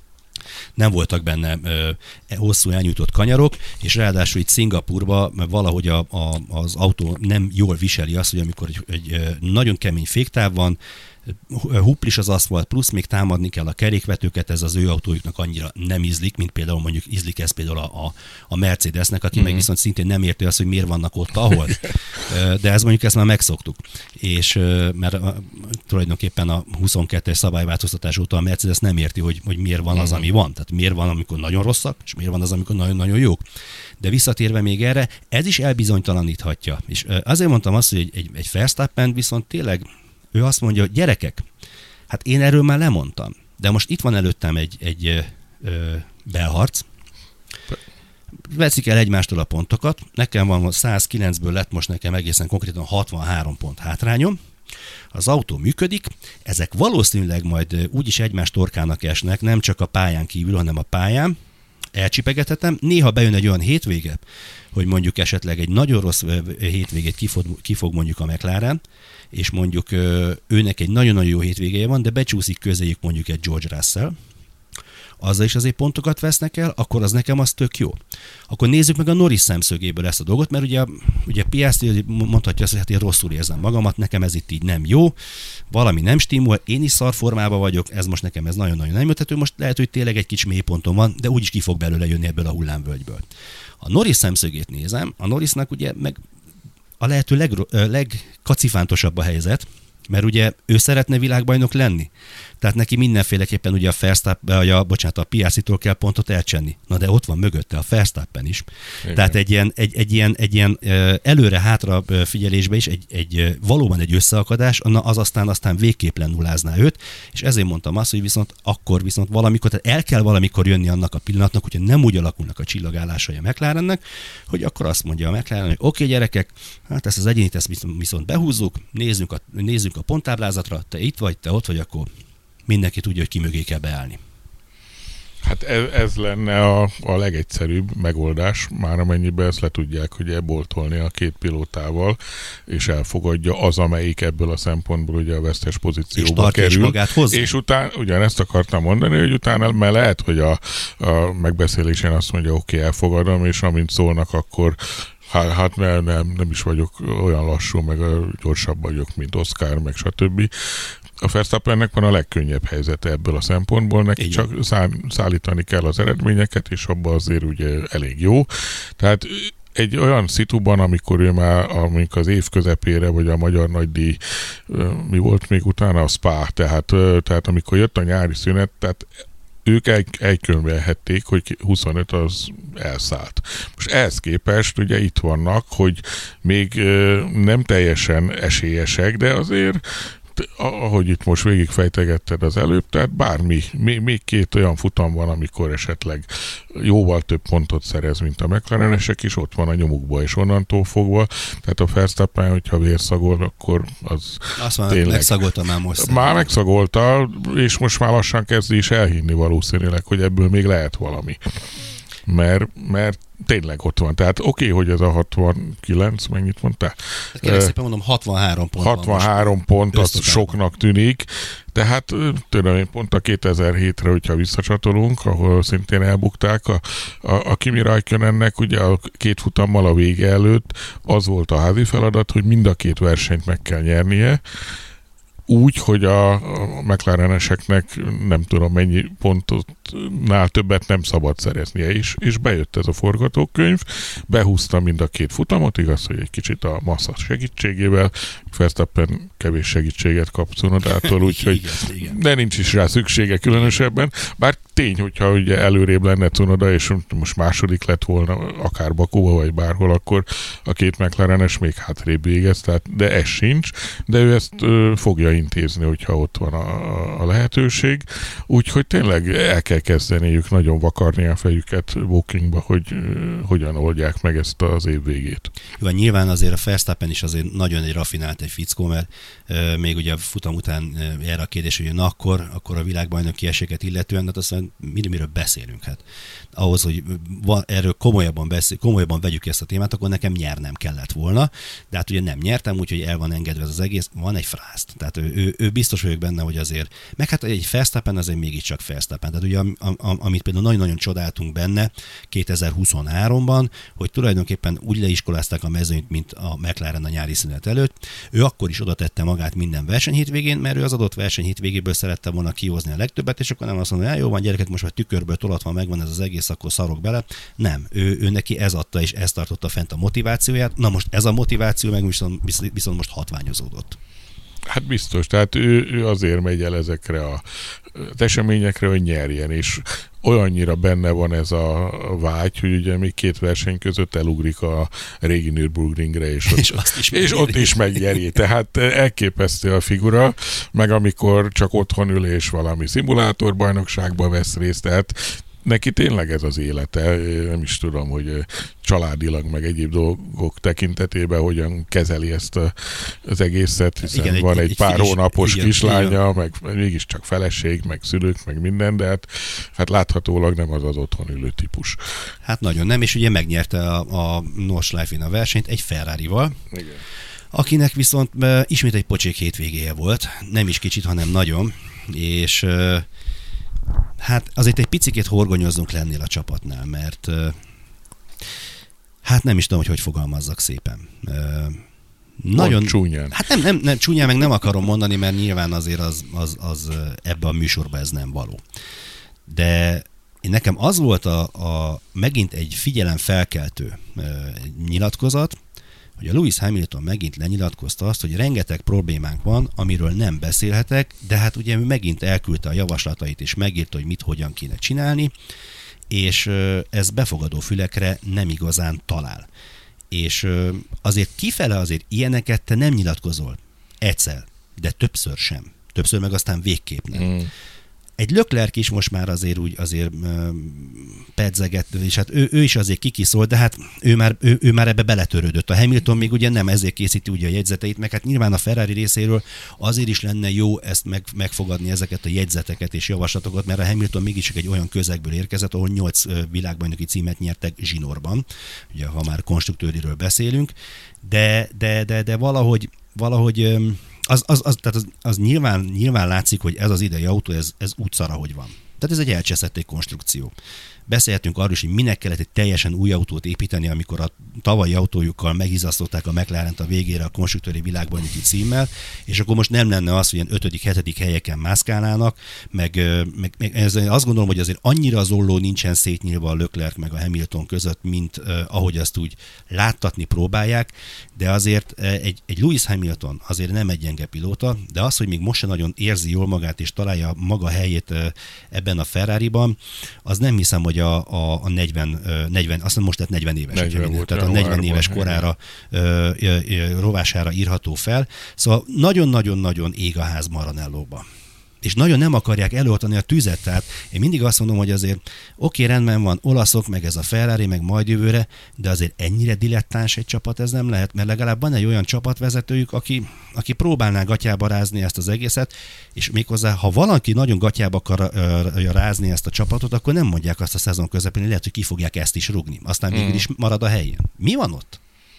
Nem voltak benne ö, hosszú elnyújtott kanyarok, és ráadásul itt Szingapúrban valahogy a, a, az autó nem jól viseli azt, hogy amikor egy, egy nagyon kemény féktáv van, huplis az aszfalt, plusz még támadni kell a kerékvetőket, ez az ő autójuknak annyira nem ízlik, mint például mondjuk ízlik ez például a, a, a Mercedesnek, aki mm-hmm. meg viszont szintén nem érti azt, hogy miért vannak ott, ahol. De ez mondjuk ezt már megszoktuk. És mert tulajdonképpen a huszonkettes szabályváltoztatás óta a Mercedes nem érti, hogy, hogy miért van az, ami van. Tehát miért van, amikor nagyon rosszak, és miért van az, amikor nagyon-nagyon jók. De visszatérve még erre, ez is elbizonytalaníthatja. És azért mondtam azt, hogy egy, egy, egy Verstappen viszont tényleg ő azt mondja, hogy gyerekek, hát én erről már lemondtam, de most itt van előttem egy, egy ö, belharc, veszik el egymástól a pontokat, nekem van száz kilencből lett most nekem egészen konkrétan hatvanhárom pont hátrányom, az autó működik, ezek valószínűleg majd úgyis egymás torkának esnek, nem csak a pályán kívül, hanem a pályán, elcsipegethetem, néha bejön egy olyan hétvége, hogy mondjuk esetleg egy nagyon rossz hétvégét kifog, kifog mondjuk a McLaren, és mondjuk őnek egy nagyon-nagyon jó hétvégéje van, de becsúszik közéjük mondjuk egy George Russell, azzal is azért pontokat vesznek el, akkor az nekem az tök jó. Akkor nézzük meg a Norris szemszögéből ezt a dolgot, mert ugye, ugye Piastri mondhatja azt, hogy hát én rosszul érzem magamat, nekem ez itt így nem jó, valami nem stimmel, én is szarformában vagyok, ez most nekem ez nagyon-nagyon nem jöthető, most lehet, hogy tényleg egy kicsi mélyponton van, de úgyis ki fog belőle jönni ebből a hullámvölgyből. A Norris szemszögét nézem, a Norrisnak ugye meg a lehető leg, legkacifántosabb a helyzet, mert ugye ő szeretne világbajnok lenni. Tehát neki mindenféleképpen ugye a Verstappen, a, bocsánat, a Piastritól kell pontot elcsenni. Na de ott van mögötte a Verstappen is. Igen. Tehát egy ilyen, egy, egy ilyen, egy ilyen előre-hátra figyelésbe is egy, egy, valóban egy összeakadás, az aztán, aztán végképp lenullázná őt, és ezért mondtam azt, hogy viszont akkor viszont valamikor, tehát el kell valamikor jönni annak a pillanatnak, hogyha nem úgy alakulnak a csillagállásai a McLarennek, hogy akkor azt mondja a McLaren, hogy oké okay, gyerekek, hát ezt az egyénit ezt viszont behúzzuk, nézzünk a, nézzünk a ponttáblázatra, te itt vagy, te ott vagy, akkor mindenki tudja, hogy ki mögé kell beállni. Hát ez, ez lenne a, a legegyszerűbb megoldás, már amennyiben ezt le tudják ugye boltolni a két pilótával, és elfogadja az, amelyik ebből a szempontból ugye a vesztes pozícióba és kerül. És, és utána, ugyanezt akartam mondani, hogy utána mert lehet, hogy a, a megbeszélésen azt mondja, oké, okay, elfogadom, és amint szólnak, akkor hát, hát nem, nem, nem is vagyok olyan lassú, meg gyorsabb vagyok, mint Oscar, meg stb. A Verstappennek van a legkönnyebb helyzete ebből a szempontból, neki igen. Csak szállítani kell az eredményeket, és abban azért ugye elég jó. Tehát egy olyan szituban, amikor ő már amikor az év közepére, vagy a magyar nagydíj, mi volt még utána, a Spa, tehát, tehát amikor jött a nyári szünet, tehát ők el, elkönyvelhették, hogy huszonöt az elszállt. Most ehhez képest ugye itt vannak, hogy még nem teljesen esélyesek, de azért ahogy itt most végigfejtegetted az előbb, tehát bármi, még, még két olyan futam van, amikor esetleg jóval több pontot szerez, mint a McLarenesek, és ott van a nyomukba, és onnantól fogva, tehát a Verstappen, hogyha vérszagol, akkor az azt már tényleg... megszagolta már most. Már megszagolta, és most már lassan kezdi is elhinni valószínűleg, hogy ebből még lehet valami. Mert, mert tényleg ott van. Tehát oké, okay, hogy ez a hatvankilenc, mennyit mondtál? Hát kérlek szépen mondom, hatvanhárom pont hatvanhárom pont, az soknak tűnik. Tehát tudom én pont a kétezer-hétre, hogyha visszacsatolunk, ahol szintén elbukták a, a, a Kimi Räikkönennek, ugye a két futammal a vége előtt az volt a házi feladat, hogy mind a két versenyt meg kell nyernie, úgy, hogy a McLareneseknek nem tudom mennyi pontnál többet nem szabad szereznie is, és bejött ez a forgatókönyv, behúzta mind a két futamot, igaz, hogy egy kicsit a Massa segítségével, Verstappen kevés segítséget kap Cunodától, úgyhogy de nincs is rá szüksége különösebben, bár tény, hogyha ugye előrébb lenne Cunoda, és most második lett volna akár Bakuba, vagy bárhol, akkor a két McLarenes még hátrébb végez, tehát, de ez sincs, de ő ezt ö, fogja intézni, hogyha ott van a, a lehetőség. Úgyhogy tényleg el kell kezdeniük nagyon vakarni a fejüket walkingba, hogy uh, hogyan oldják meg ezt az év végét. Jó, nyilván azért a Verstappen is azért nagyon egy raffinált egy fickó, mert uh, még ugye a futam után uh, erre a kérdés, hogy na akkor, akkor a világbajnoki esélyeket illetően, hát aztán miről beszélünk? Hát ahhoz, hogy van, erről komolyabban, beszél, komolyabban vegyük ezt a témát, akkor nekem nyernem kellett volna, de hát ugye nem nyertem, úgyhogy el van engedve ez az egész, van egy frászt. Tehát ő, ő, ő biztos vagyok benne, hogy azért, meg hát egy Verstappen azért mégiscsak Verstappen. Tehát ugye am, am, amit például nagyon-nagyon csodáltunk benne kétezer-huszonháromban, hogy tulajdonképpen úgy leiskolázták a mezőnyt, mint a McLaren a nyári szünet előtt. Ő akkor is oda tette magát minden versenyhétvégén, mert ő az adott versenyhétvégéből szerette volna kihozni a legtöbbet, és akkor nem azt mondja, jó van gyerekek, most már tükörből tolatva megvan ez az egész, akkor szarok bele. Nem, ő, ő neki ez adta, és ez tartotta fent a motivációját. Na most ez a motiváció meg viszont, viszont most hatványozódott. Hát biztos, tehát ő, ő azért megy el ezekre a, az eseményekre, hogy nyerjen, és olyannyira benne van ez a vágy, hogy ugye még két verseny között elugrik a régi Nürburgringre, és ott, és azt is és ott is megnyeri. Tehát elképesztő a figura, meg amikor csak otthon ül és valami szimulátorbajnokságban vesz részt, tehát neki tényleg ez az élete, nem is tudom, hogy családilag, meg egyéb dolgok tekintetében hogyan kezeli ezt a, az egészet, hiszen igen, van egy, egy pár hónapos kislánya, meg mégiscsak feleség, meg szülők, meg minden, de hát, hát láthatólag nem az az otthon ülő típus. Hát nagyon nem, és ugye megnyerte a, a Nordschleife-n a versenyt egy Ferrarival, igen. Akinek viszont ismét egy pocsék hétvégéje volt, nem is kicsit, hanem nagyon, és hát azért egy picikét horgonyozzunk lennél a csapatnál, mert hát nem is tudom, hogy hogy fogalmazzak szépen. Nagyon csúnyán. Hát nem, nem, nem, csúnyán meg nem akarom mondani, mert nyilván azért az, az, az ebben a műsorban ez nem való. De nekem az volt a, a megint egy figyelemfelkeltő nyilatkozat, hogy a Lewis Hamilton megint lenyilatkozta azt, hogy rengeteg problémánk van, amiről nem beszélhetek, de hát ugye megint elküldte a javaslatait, és megírta, hogy mit, hogyan kéne csinálni, és ez befogadó fülekre nem igazán talál. És azért kifele azért ilyeneket te nem nyilatkozol egyszer, de többször sem. Többször meg aztán végképp nem. Mm. egy Leclerc is most már azért úgy azért pedzeget, és hát ő, ő is azért kikiszólt, de hát ő már, ő, ő már ebbe beletörődött. A Hamilton még ugye nem ezért készíti ugye a jegyzeteit, meg hát nyilván a Ferrari részéről azért is lenne jó ezt meg, megfogadni ezeket a jegyzeteket és javaslatokat, mert a Hamilton mégiscsak egy olyan közegből érkezett, ahol nyolc világbajnoki címet nyertek zsinórban, ugye ha már konstruktőriről beszélünk, de, de, de, de valahogy, valahogy Az, az, az, tehát az, az nyilván, nyilván látszik, hogy ez az idei autó, ez, ez úgy szar, ahogy van. Tehát ez egy elcseszett konstrukció. Beszélhetünk arról is, hogy minek kellett egy teljesen új autót építeni, amikor a tavalyi autójukkal megizasztották a McLarent a végére a konstruktőri világbajnoki címmel, és akkor most nem lenne az, hogy ilyen ötödik, hetedik helyeken mászkálnának, meg, meg, meg ez, azt gondolom, hogy azért annyira az olló nincsen szétnyílva a Leclerc meg a Hamilton között, mint eh, ahogy azt úgy láttatni próbálják, de azért egy, egy Lewis Hamilton azért nem egy gyenge pilóta, de az, hogy még most se nagyon érzi jól magát és találja maga helyét eh, ebben a Ferrariban, az nem hiszem, hogy a, a, a negyven, negyven, azt most tehát negyven éves, negyven volt, tehát a negyven éves korára ö, ö, ö, rovására írható fel. Szóval nagyon-nagyon-nagyon ég a ház Maranellóba. És nagyon nem akarják előoltani a tüzet, tehát én mindig azt mondom, hogy azért oké, rendben van, olaszok, meg ez a Ferrari, meg majd jövőre, de azért ennyire dilettáns egy csapat ez nem lehet, mert legalább van egy olyan csapatvezetőjük, aki, aki próbálná gatyába rázni ezt az egészet, és méghozzá, ha valaki nagyon gatyába akar ö, rázni ezt a csapatot, akkor nem mondják azt a szezon közepén, hogy lehet, hogy ki fogják ezt is rugni. Aztán mm. végül is marad a helyén. Mi van ott?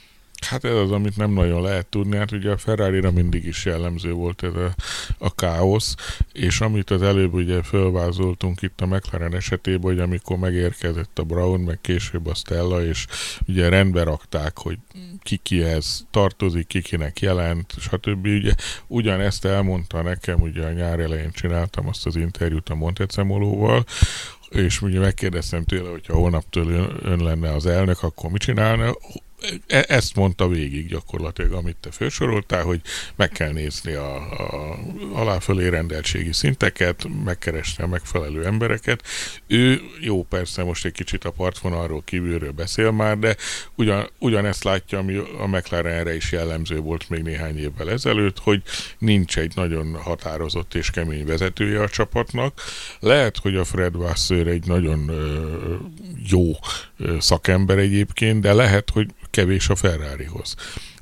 Hát ez az, amit nem nagyon lehet tudni. Hát ugye a Ferrarira mindig is jellemző volt ez a, a káosz, és amit az előbb ugye fölvázoltunk itt a McLaren esetében, hogy amikor megérkezett a Brown, meg később a Stella, és ugye rendbe rakták, hogy ki kihez tartozik, ki kinek jelent, stb. Ugye ugyanezt elmondta nekem, ugye a nyár elején csináltam azt az interjút a Montezemolóval, és ugye megkérdeztem tőle, hogyha holnaptól ön, ön lenne az elnök, akkor mit csinálna? E- ezt mondta végig gyakorlatilag, amit te felsoroltál, hogy meg kell nézni a, a aláfölé rendeltségi szinteket, megkeresni a megfelelő embereket. Ő, jó, persze most egy kicsit a partvonalról kívülről beszél már, de ugyan, ugyanezt látja, ami a McLarenre is jellemző volt még néhány évvel ezelőtt, hogy nincs egy nagyon határozott és kemény vezetője a csapatnak. Lehet, hogy a Fred Vasseur egy nagyon ö, jó ö, szakember egyébként, de lehet, hogy kevés a Ferrarihoz.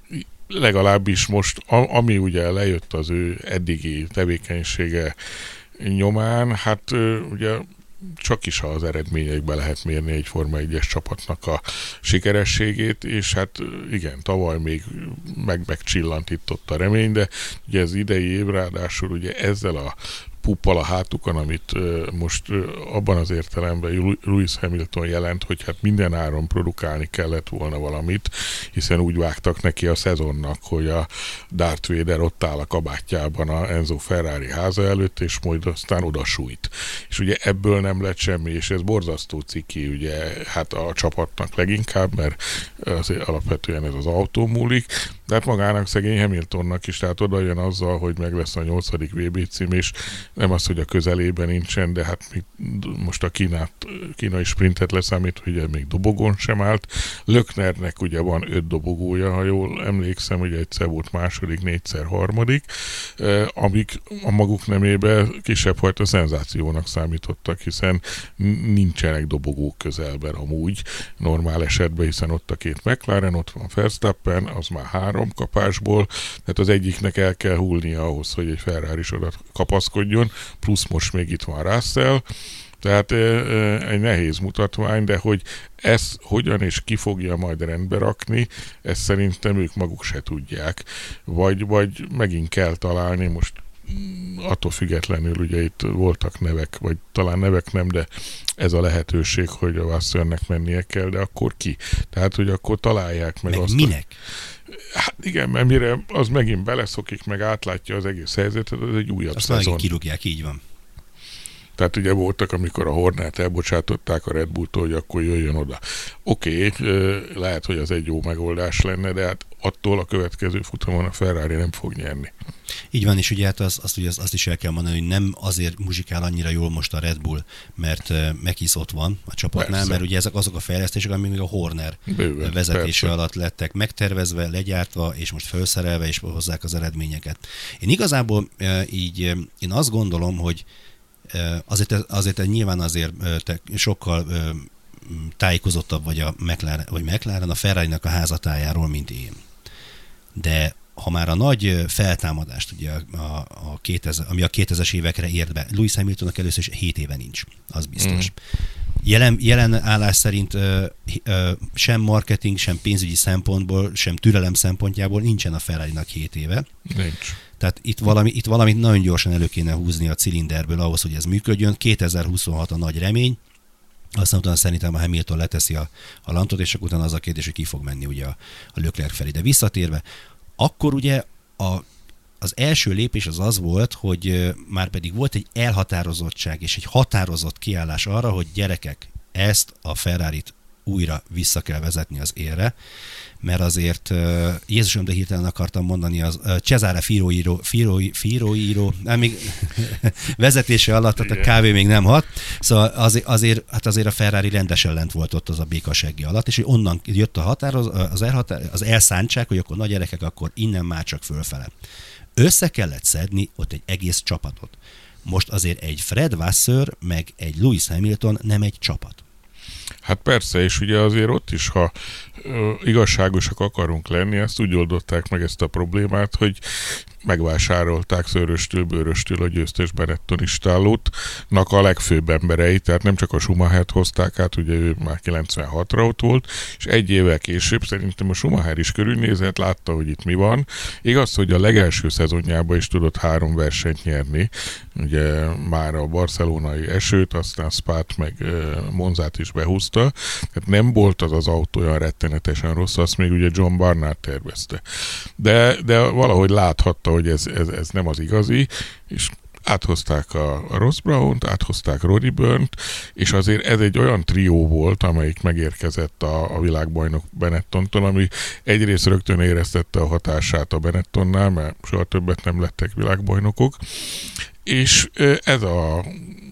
Legalábbis most, ami ugye lejött az ő eddigi tevékenysége nyomán, hát ugye csak is az eredményekbe lehet mérni egy Forma egyes csapatnak a sikerességét, és hát igen, tavaly még meg, megcsillantított a remény, de ugye ez idei év ráadásul ugye ezzel a puppal a hátukon, amit uh, most uh, abban az értelemben Lewis Hamilton jelent, hogy hát minden áron produkálni kellett volna valamit, hiszen úgy vágtak neki a szezonnak, hogy a Darth Vader ott áll a kabátjában a Enzo Ferrari háza előtt, és majd aztán odasújt. És ugye ebből nem lett semmi, és ez borzasztó ciki, ugye hát a csapatnak leginkább, mert azért alapvetően ez az autó múlik, de hát magának szegény Hamiltonnak is, tehát oda jön azzal, hogy meg lesz a nyolcadik vé bé cím, és nem az, hogy a közelében nincsen, de hát még most a Kínát, kínai sprintet leszámít, hogy még dobogón sem állt. Leclercnek ugye van öt dobogója, ha jól emlékszem, hogy egyszer volt második, négyszer harmadik, amik a maguk nemében kisebb fajta szenzációnak számítottak, hiszen nincsenek dobogók közelben amúgy normál esetben, hiszen ott a két McLaren, ott van Verstappen, az már három kapásból, tehát az egyiknek el kell hullnia ahhoz, hogy egy Ferrari is oda kapaszkodjon, plusz most még itt van Russell, tehát egy nehéz mutatvány, de hogy ezt hogyan és ki fogja majd rendbe rakni, ezt szerintem ők maguk se tudják. Vagy, vagy megint kell találni, most attól függetlenül ugye itt voltak nevek, vagy talán nevek nem, de ez a lehetőség, hogy a Wassernek mennie kell, de akkor ki? Tehát, hogy akkor találják meg, meg azt. Minek? A... Hát igen, mert mire az megint beleszokik, meg átlátja az egész helyzetet, az egy újabb azt szezon. megint kirúgják, így van. Tehát ugye voltak, amikor a Hornert elbocsátották a Red Bulltól, hogy akkor jöjjön oda. Oké, okay, lehet, hogy az egy jó megoldás lenne, de hát attól a következő futamon a Ferrari nem fog nyerni. Így van, és ugye hát azt, azt, azt, azt is el kell mondani, hogy nem azért muzsikál annyira jól most a Red Bull, mert Mekis ott van a csapatnál, persze. Mert ugye ezek azok a fejlesztések, amik még a Horner Bőven, vezetése persze. alatt lettek megtervezve, legyártva, és most felszerelve, és hozzák az eredményeket. Én igazából így, én azt gondolom, hogy azért, azért nyilván azért te sokkal tájékozottabb vagy a McLaren, vagy McLaren a Ferrari-nak a házatájáról, mint én. De ha már a nagy feltámadást, ugye a, a, a kétezer, ami a kétezres évekre ért be, Lewis Hamiltonnak először is hét éve nincs, az biztos. Mm. Jelen, jelen állás szerint ö, ö, sem marketing, sem pénzügyi szempontból, sem türelem szempontjából nincsen a Ferrari-nak hét éve. Nincs. Tehát itt, valami, itt valamit nagyon gyorsan elő kéne húzni a cilinderből ahhoz, hogy ez működjön. kétezer-huszonhat a nagy remény, aztán utána szerintem a Hamilton leteszi a, a lantot, és akkor utána az a kérdés, hogy ki fog menni ugye a, a Leclerc felé. De visszatérve, akkor ugye a, az első lépés az az volt, hogy már pedig volt egy elhatározottság és egy határozott kiállás arra, hogy gyerekek, ezt a Ferrarit újra vissza kell vezetni az élre, mert azért Jézusom, de hirtelen akartam mondani, az Cesare Firoiro, Firoiro, nem még vezetése alatt, tehát a kávé még nem hat, szóval azért, azért, hát azért a Ferrari rendesen lent volt ott az a békaseggi alatt, és hogy onnan jött a határoz, az, elhatár, az elszántság, hogy akkor nagy gyerekek, akkor innen már csak fölfele. Össze kellett szedni ott egy egész csapatot. Most azért egy Fred Vasseur meg egy Lewis Hamilton nem egy csapat. Hát persze, és ugye azért ott is, ha ö, igazságosak akarunk lenni, ezt úgy oldották meg ezt a problémát, hogy megvásárolták szőröstől, bőröstől a győztes Benetton istállótnak a legfőbb emberei, tehát nem csak a Schumachert hozták át, ugye ő már kilencvenhatra ott volt, és egy évvel később szerintem a Schumacher is körülnézett, látta, hogy itt mi van. Igaz, hogy a legelső szezonjában is tudott három versenyt nyerni, ugye már a barcelonai esőt, aztán Spát meg Monzát is behúzta, tehát nem volt az az autó olyan rettenetesen rossz, azt még ugye John Barnard tervezte. De, de valahogy láthatta, hogy ez, ez, ez nem az igazi, és áthozták a Ross Brownt, áthozták Roddy Byrne-t, és azért ez egy olyan trió volt, amelyik megérkezett a, a világbajnok Benettontól, ami egyrészt rögtön éreztette a hatását a Benettonnál, mert soha többet nem lettek világbajnokok, és ez a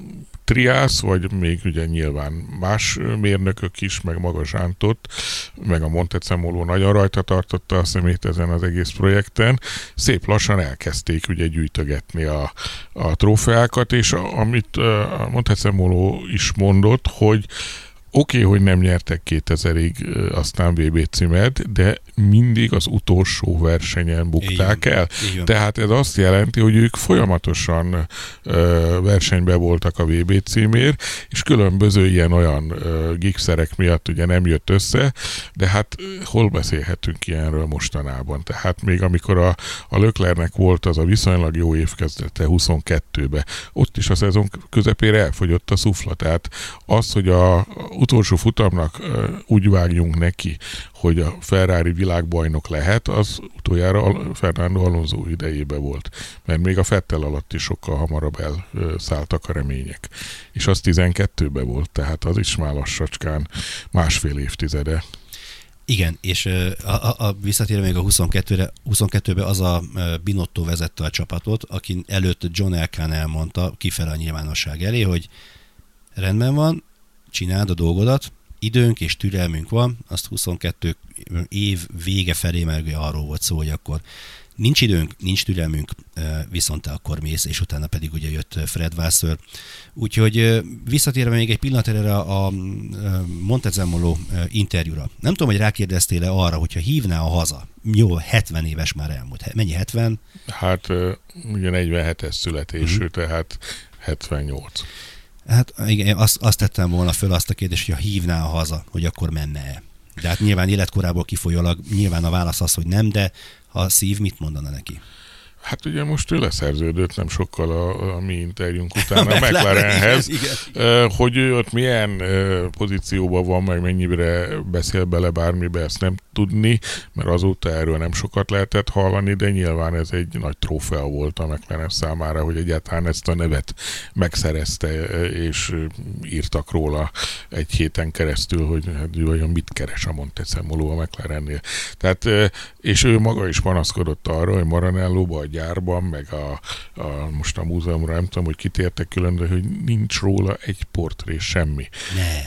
triász, vagy még ugye nyilván más mérnökök is, meg maga Zsántott, meg a Montezemolo nagyon rajta tartotta a szemét ezen az egész projekten. Szép lassan elkezdték ugye gyűjtögetni a, a trófeákat, és a, amit a Montezemolo is mondott, hogy oké, okay, hogy nem nyertek kétezerig aztán vé bé címet, de mindig az utolsó versenyen bukták igen, el. igen. Tehát ez azt jelenti, hogy ők folyamatosan ö, versenyben voltak a vé bé címért, és különböző ilyen-olyan ö, gigszerek miatt ugye nem jött össze, de hát hol beszélhetünk ilyenről mostanában? Tehát még amikor a, a Leclercnek volt az a viszonylag jó évkezdete huszonkettőben, ott is a szezon közepére elfogyott a szufla. Tehát az, hogy a utolsó futamnak uh, úgy vágjunk neki, hogy a Ferrari világbajnok lehet, az utoljára Fernando Alonso idejében volt. Mert még a Vettel alatt is sokkal hamarabb elszálltak a remények. És az tizenkettőben volt, tehát az is már lassacskán másfél évtizede. Igen, és a, a, a visszatérve még a huszonkettőre, huszonkettőben az a Binotto vezette a csapatot, aki előtt John Elkann elmondta kifele a nyilvánosság elé, hogy rendben van, csináld a dolgodat, időnk és türelmünk van, azt huszonkettő év vége felé, mert arról volt szó, hogy akkor nincs időnk, nincs türelmünk, viszont te akkor mész, és utána pedig ugye jött Fred Vasseur. Úgyhogy visszatérve még egy pillanat erre a Montezemolo interjúra. Nem tudom, hogy rákérdeztél-e arra, hogyha hívná a haza. Jó, hetven éves már elmúlt. Mennyi hetven? Hát ugye negyvenhetes születésű, uh-huh. tehát hetvennyolc. Hát igen, azt, azt tettem volna föl azt a kérdést, hogy ha hívná a haza, hogy akkor menne-e. De hát nyilván életkorából kifolyólag nyilván a válasz az, hogy nem, de a szív mit mondana neki? Hát ugye most ő leszerződött nem sokkal a, a mi interjúnk után a McLarenhez, hogy ő ott milyen pozícióban van, meg mennyire beszél bele bármibe, ezt nem tudni, mert azóta erről nem sokat lehetett hallani, de nyilván ez egy nagy trófea volt a McLaren számára, hogy egyáltalán ezt a nevet megszerezte, és írtak róla egy héten keresztül, hogy hát, vajon mit keres a Montezemolo a McLarennél. Tehát, és ő maga is panaszkodott arra, hogy Maranellóban, a gyárban, meg a, a, most a múzeumra nem tudom, hogy kitértek külön, de hogy nincs róla egy portré, semmi. Ne.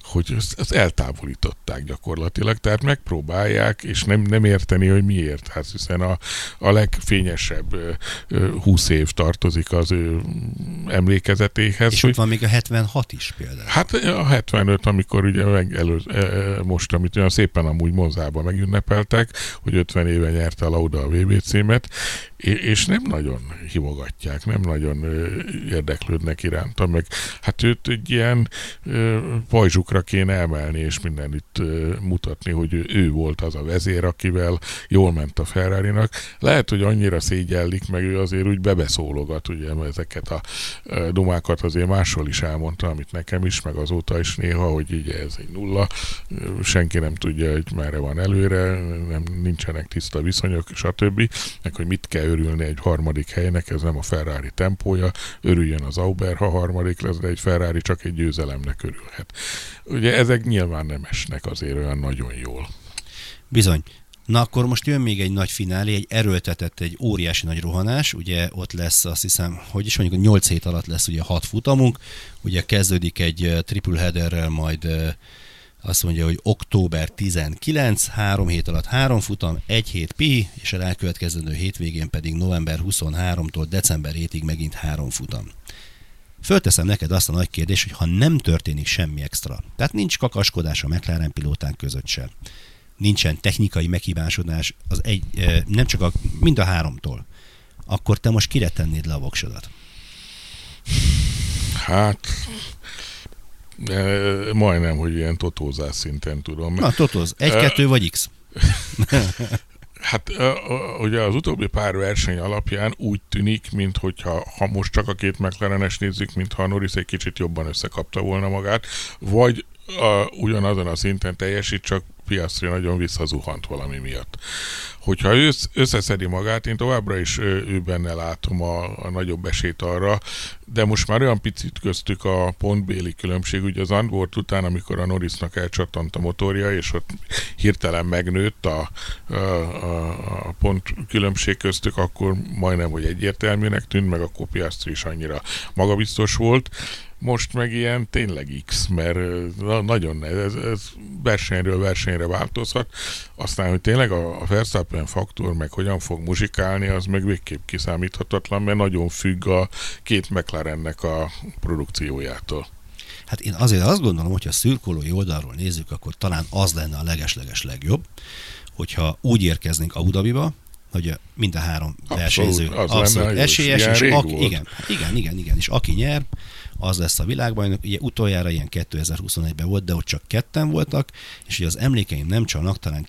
hogy ezt, ezt eltávolították gyakorlatilag, tehát megpróbálják, és nem, nem érteni, hogy miért, hát hiszen a, a legfényesebb húsz év tartozik az ő emlékezetéhez. És hogy, ott van még a hetvenhat is például. Hát a hetvenöt, amikor ugye meg elő, most, amit olyan szépen amúgy Monzában megünnepeltek, hogy ötven éve nyerte a Lauda a vé bé címet, és nem nagyon hívogatják, nem nagyon érdeklődnek iránta, meg hát őt egy ilyen pajzsukra kéne emelni, és mindenütt mutatni, hogy ő volt az a vezér, akivel jól ment a Ferrarinak. Lehet, hogy annyira szégyellik, meg ő azért úgy bebeszólogat, ugye ezeket a dumákat azért máshol is elmondta, amit nekem is, meg azóta is néha, hogy így ez egy nulla, senki nem tudja, hogy merre van előre, nem, nincsenek tiszta viszonyok, stb. Meg hogy mit kell örülni egy harmadik helynek, ez nem a Ferrari tempója, örüljön az Sauber, ha harmadik lesz, de egy Ferrari csak egy győzelemnek örülhet. Ugye ezek nyilván nem esnek azért olyan nagyon jól. Bizony. Na akkor most jön még egy nagy finálé, egy erőltetett, egy óriási nagy rohanás, ugye ott lesz, azt hiszem, hogy is mondjuk, nyolc hét alatt lesz ugye hat futamunk, ugye kezdődik egy triple headerrel, majd azt mondja, hogy október tizenkilenc, három hét alatt három futam, egy hét pihi, és a rákövetkezendő hétvégén pedig november huszonharmadikától december hetedikéig megint három futam. Fölteszem neked azt a nagy kérdést, hogy ha nem történik semmi extra, tehát nincs kakaskodás a McLaren pilótán között sem, nincsen technikai meghibásodás, az egy, nem csak a, mind a háromtól, akkor te most kire tennéd le a voksodat? Hát... E, majdnem, hogy ilyen totózás szinten tudom. Na, totóz. Egy, e, kettő vagy X? Hát ugye az utóbbi pár verseny alapján úgy tűnik, minthogyha ha most csak a két McLaren-es nézzük, mintha a Norris egy kicsit jobban összekapta volna magát, vagy a, ugyanazon a szinten teljesít, csak Piastri nagyon visszazuhant valami miatt. Hogyha ő összeszedi magát, én továbbra is ő benne látom a, a nagyobb esélyt arra, de most már olyan picit köztük a pontbéli különbség, ugye az Zandvoort után, amikor a Norrisnak elcsattant a motorja, és ott hirtelen megnőtt a, a, a, a pont különbség köztük, akkor majdnem, hogy egyértelműnek tűnt, meg akkor Piastri is annyira magabiztos volt. Most meg ilyen tényleg X, mert na, nagyon ez, ez versenyről versenyre változhat. Aztán, hogy tényleg a, a Verstappen faktor meg hogyan fog muzsikálni, az meg végképp kiszámíthatatlan, mert nagyon függ a két McLarennek a produkciójától. Hát én azért azt gondolom, hogy ha szürkolói oldalról nézzük, akkor talán az lenne a leges-leges legjobb, hogyha úgy érkeznénk Abu Dhabiba, hogy mind a három versenyző abszolút esélyes, és aki, igen, igen, igen, igen, és aki nyer, az lesz a világbajnok. Ugye utoljára ilyen kétezer-huszonegyben volt, de ott csak ketten voltak, és ugye az emlékeim nem csalnak, talán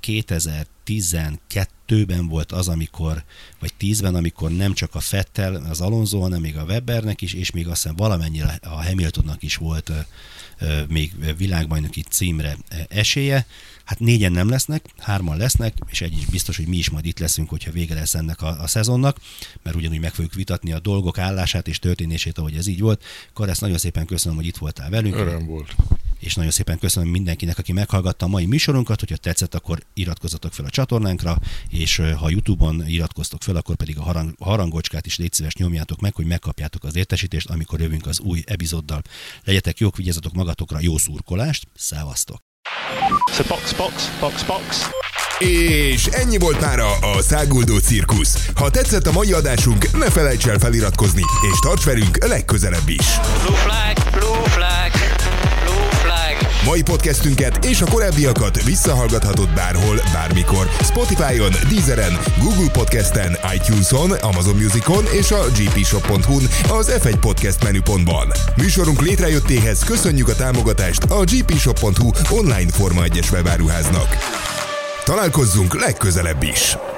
kétezer-tizenkettőben volt az, amikor, vagy tízben, amikor nem csak a Vettel, az Alonso, hanem még a Webbernek is, és még azt hiszem valamennyire a Hamiltonnak is volt még világbajnoki címre esélye. Hát négyen nem lesznek, hárman lesznek, és egy is biztos, hogy mi is majd itt leszünk, hogyha vége lesz ennek a, a szezonnak, mert ugyanúgy meg fogjuk vitatni a dolgok állását és történését, ahogy ez így volt. Karesz, nagyon szépen köszönöm, hogy itt voltál velünk. Öröm volt. És nagyon szépen köszönöm mindenkinek, aki meghallgatta a mai műsorunkat, hogyha tetszett, akkor iratkozzatok fel a csatornánkra, és ha YouTube-on iratkoztok fel, akkor pedig a harang, harangocskát is légy szíves nyomjátok meg, hogy megkapjátok az értesítést, amikor jövünk az új epizóddal. Legyetek jók, vigyázzatok magatokra, jó szurkolást, szevasztok! So box, box, box, box. És ennyi volt mára a Száguldó Cirkusz. Ha tetszett a mai adásunk, ne felejts el feliratkozni, és tarts velünk legközelebb is. Blue flag, blue flag, blue flag. Mai podcastünket és a korábbiakat visszahallgathatod bárhol, bármikor. Spotify-on, Deezeren, Google Podcasten, iTunes-on, Amazon Musicon és a gé pé shop pont hu-n az ef egy Podcast menüpontban. Műsorunk létrejöttéhez köszönjük a támogatást a gé pé shop pont hu online Forma egyes webáruháznak. Találkozzunk legközelebb is!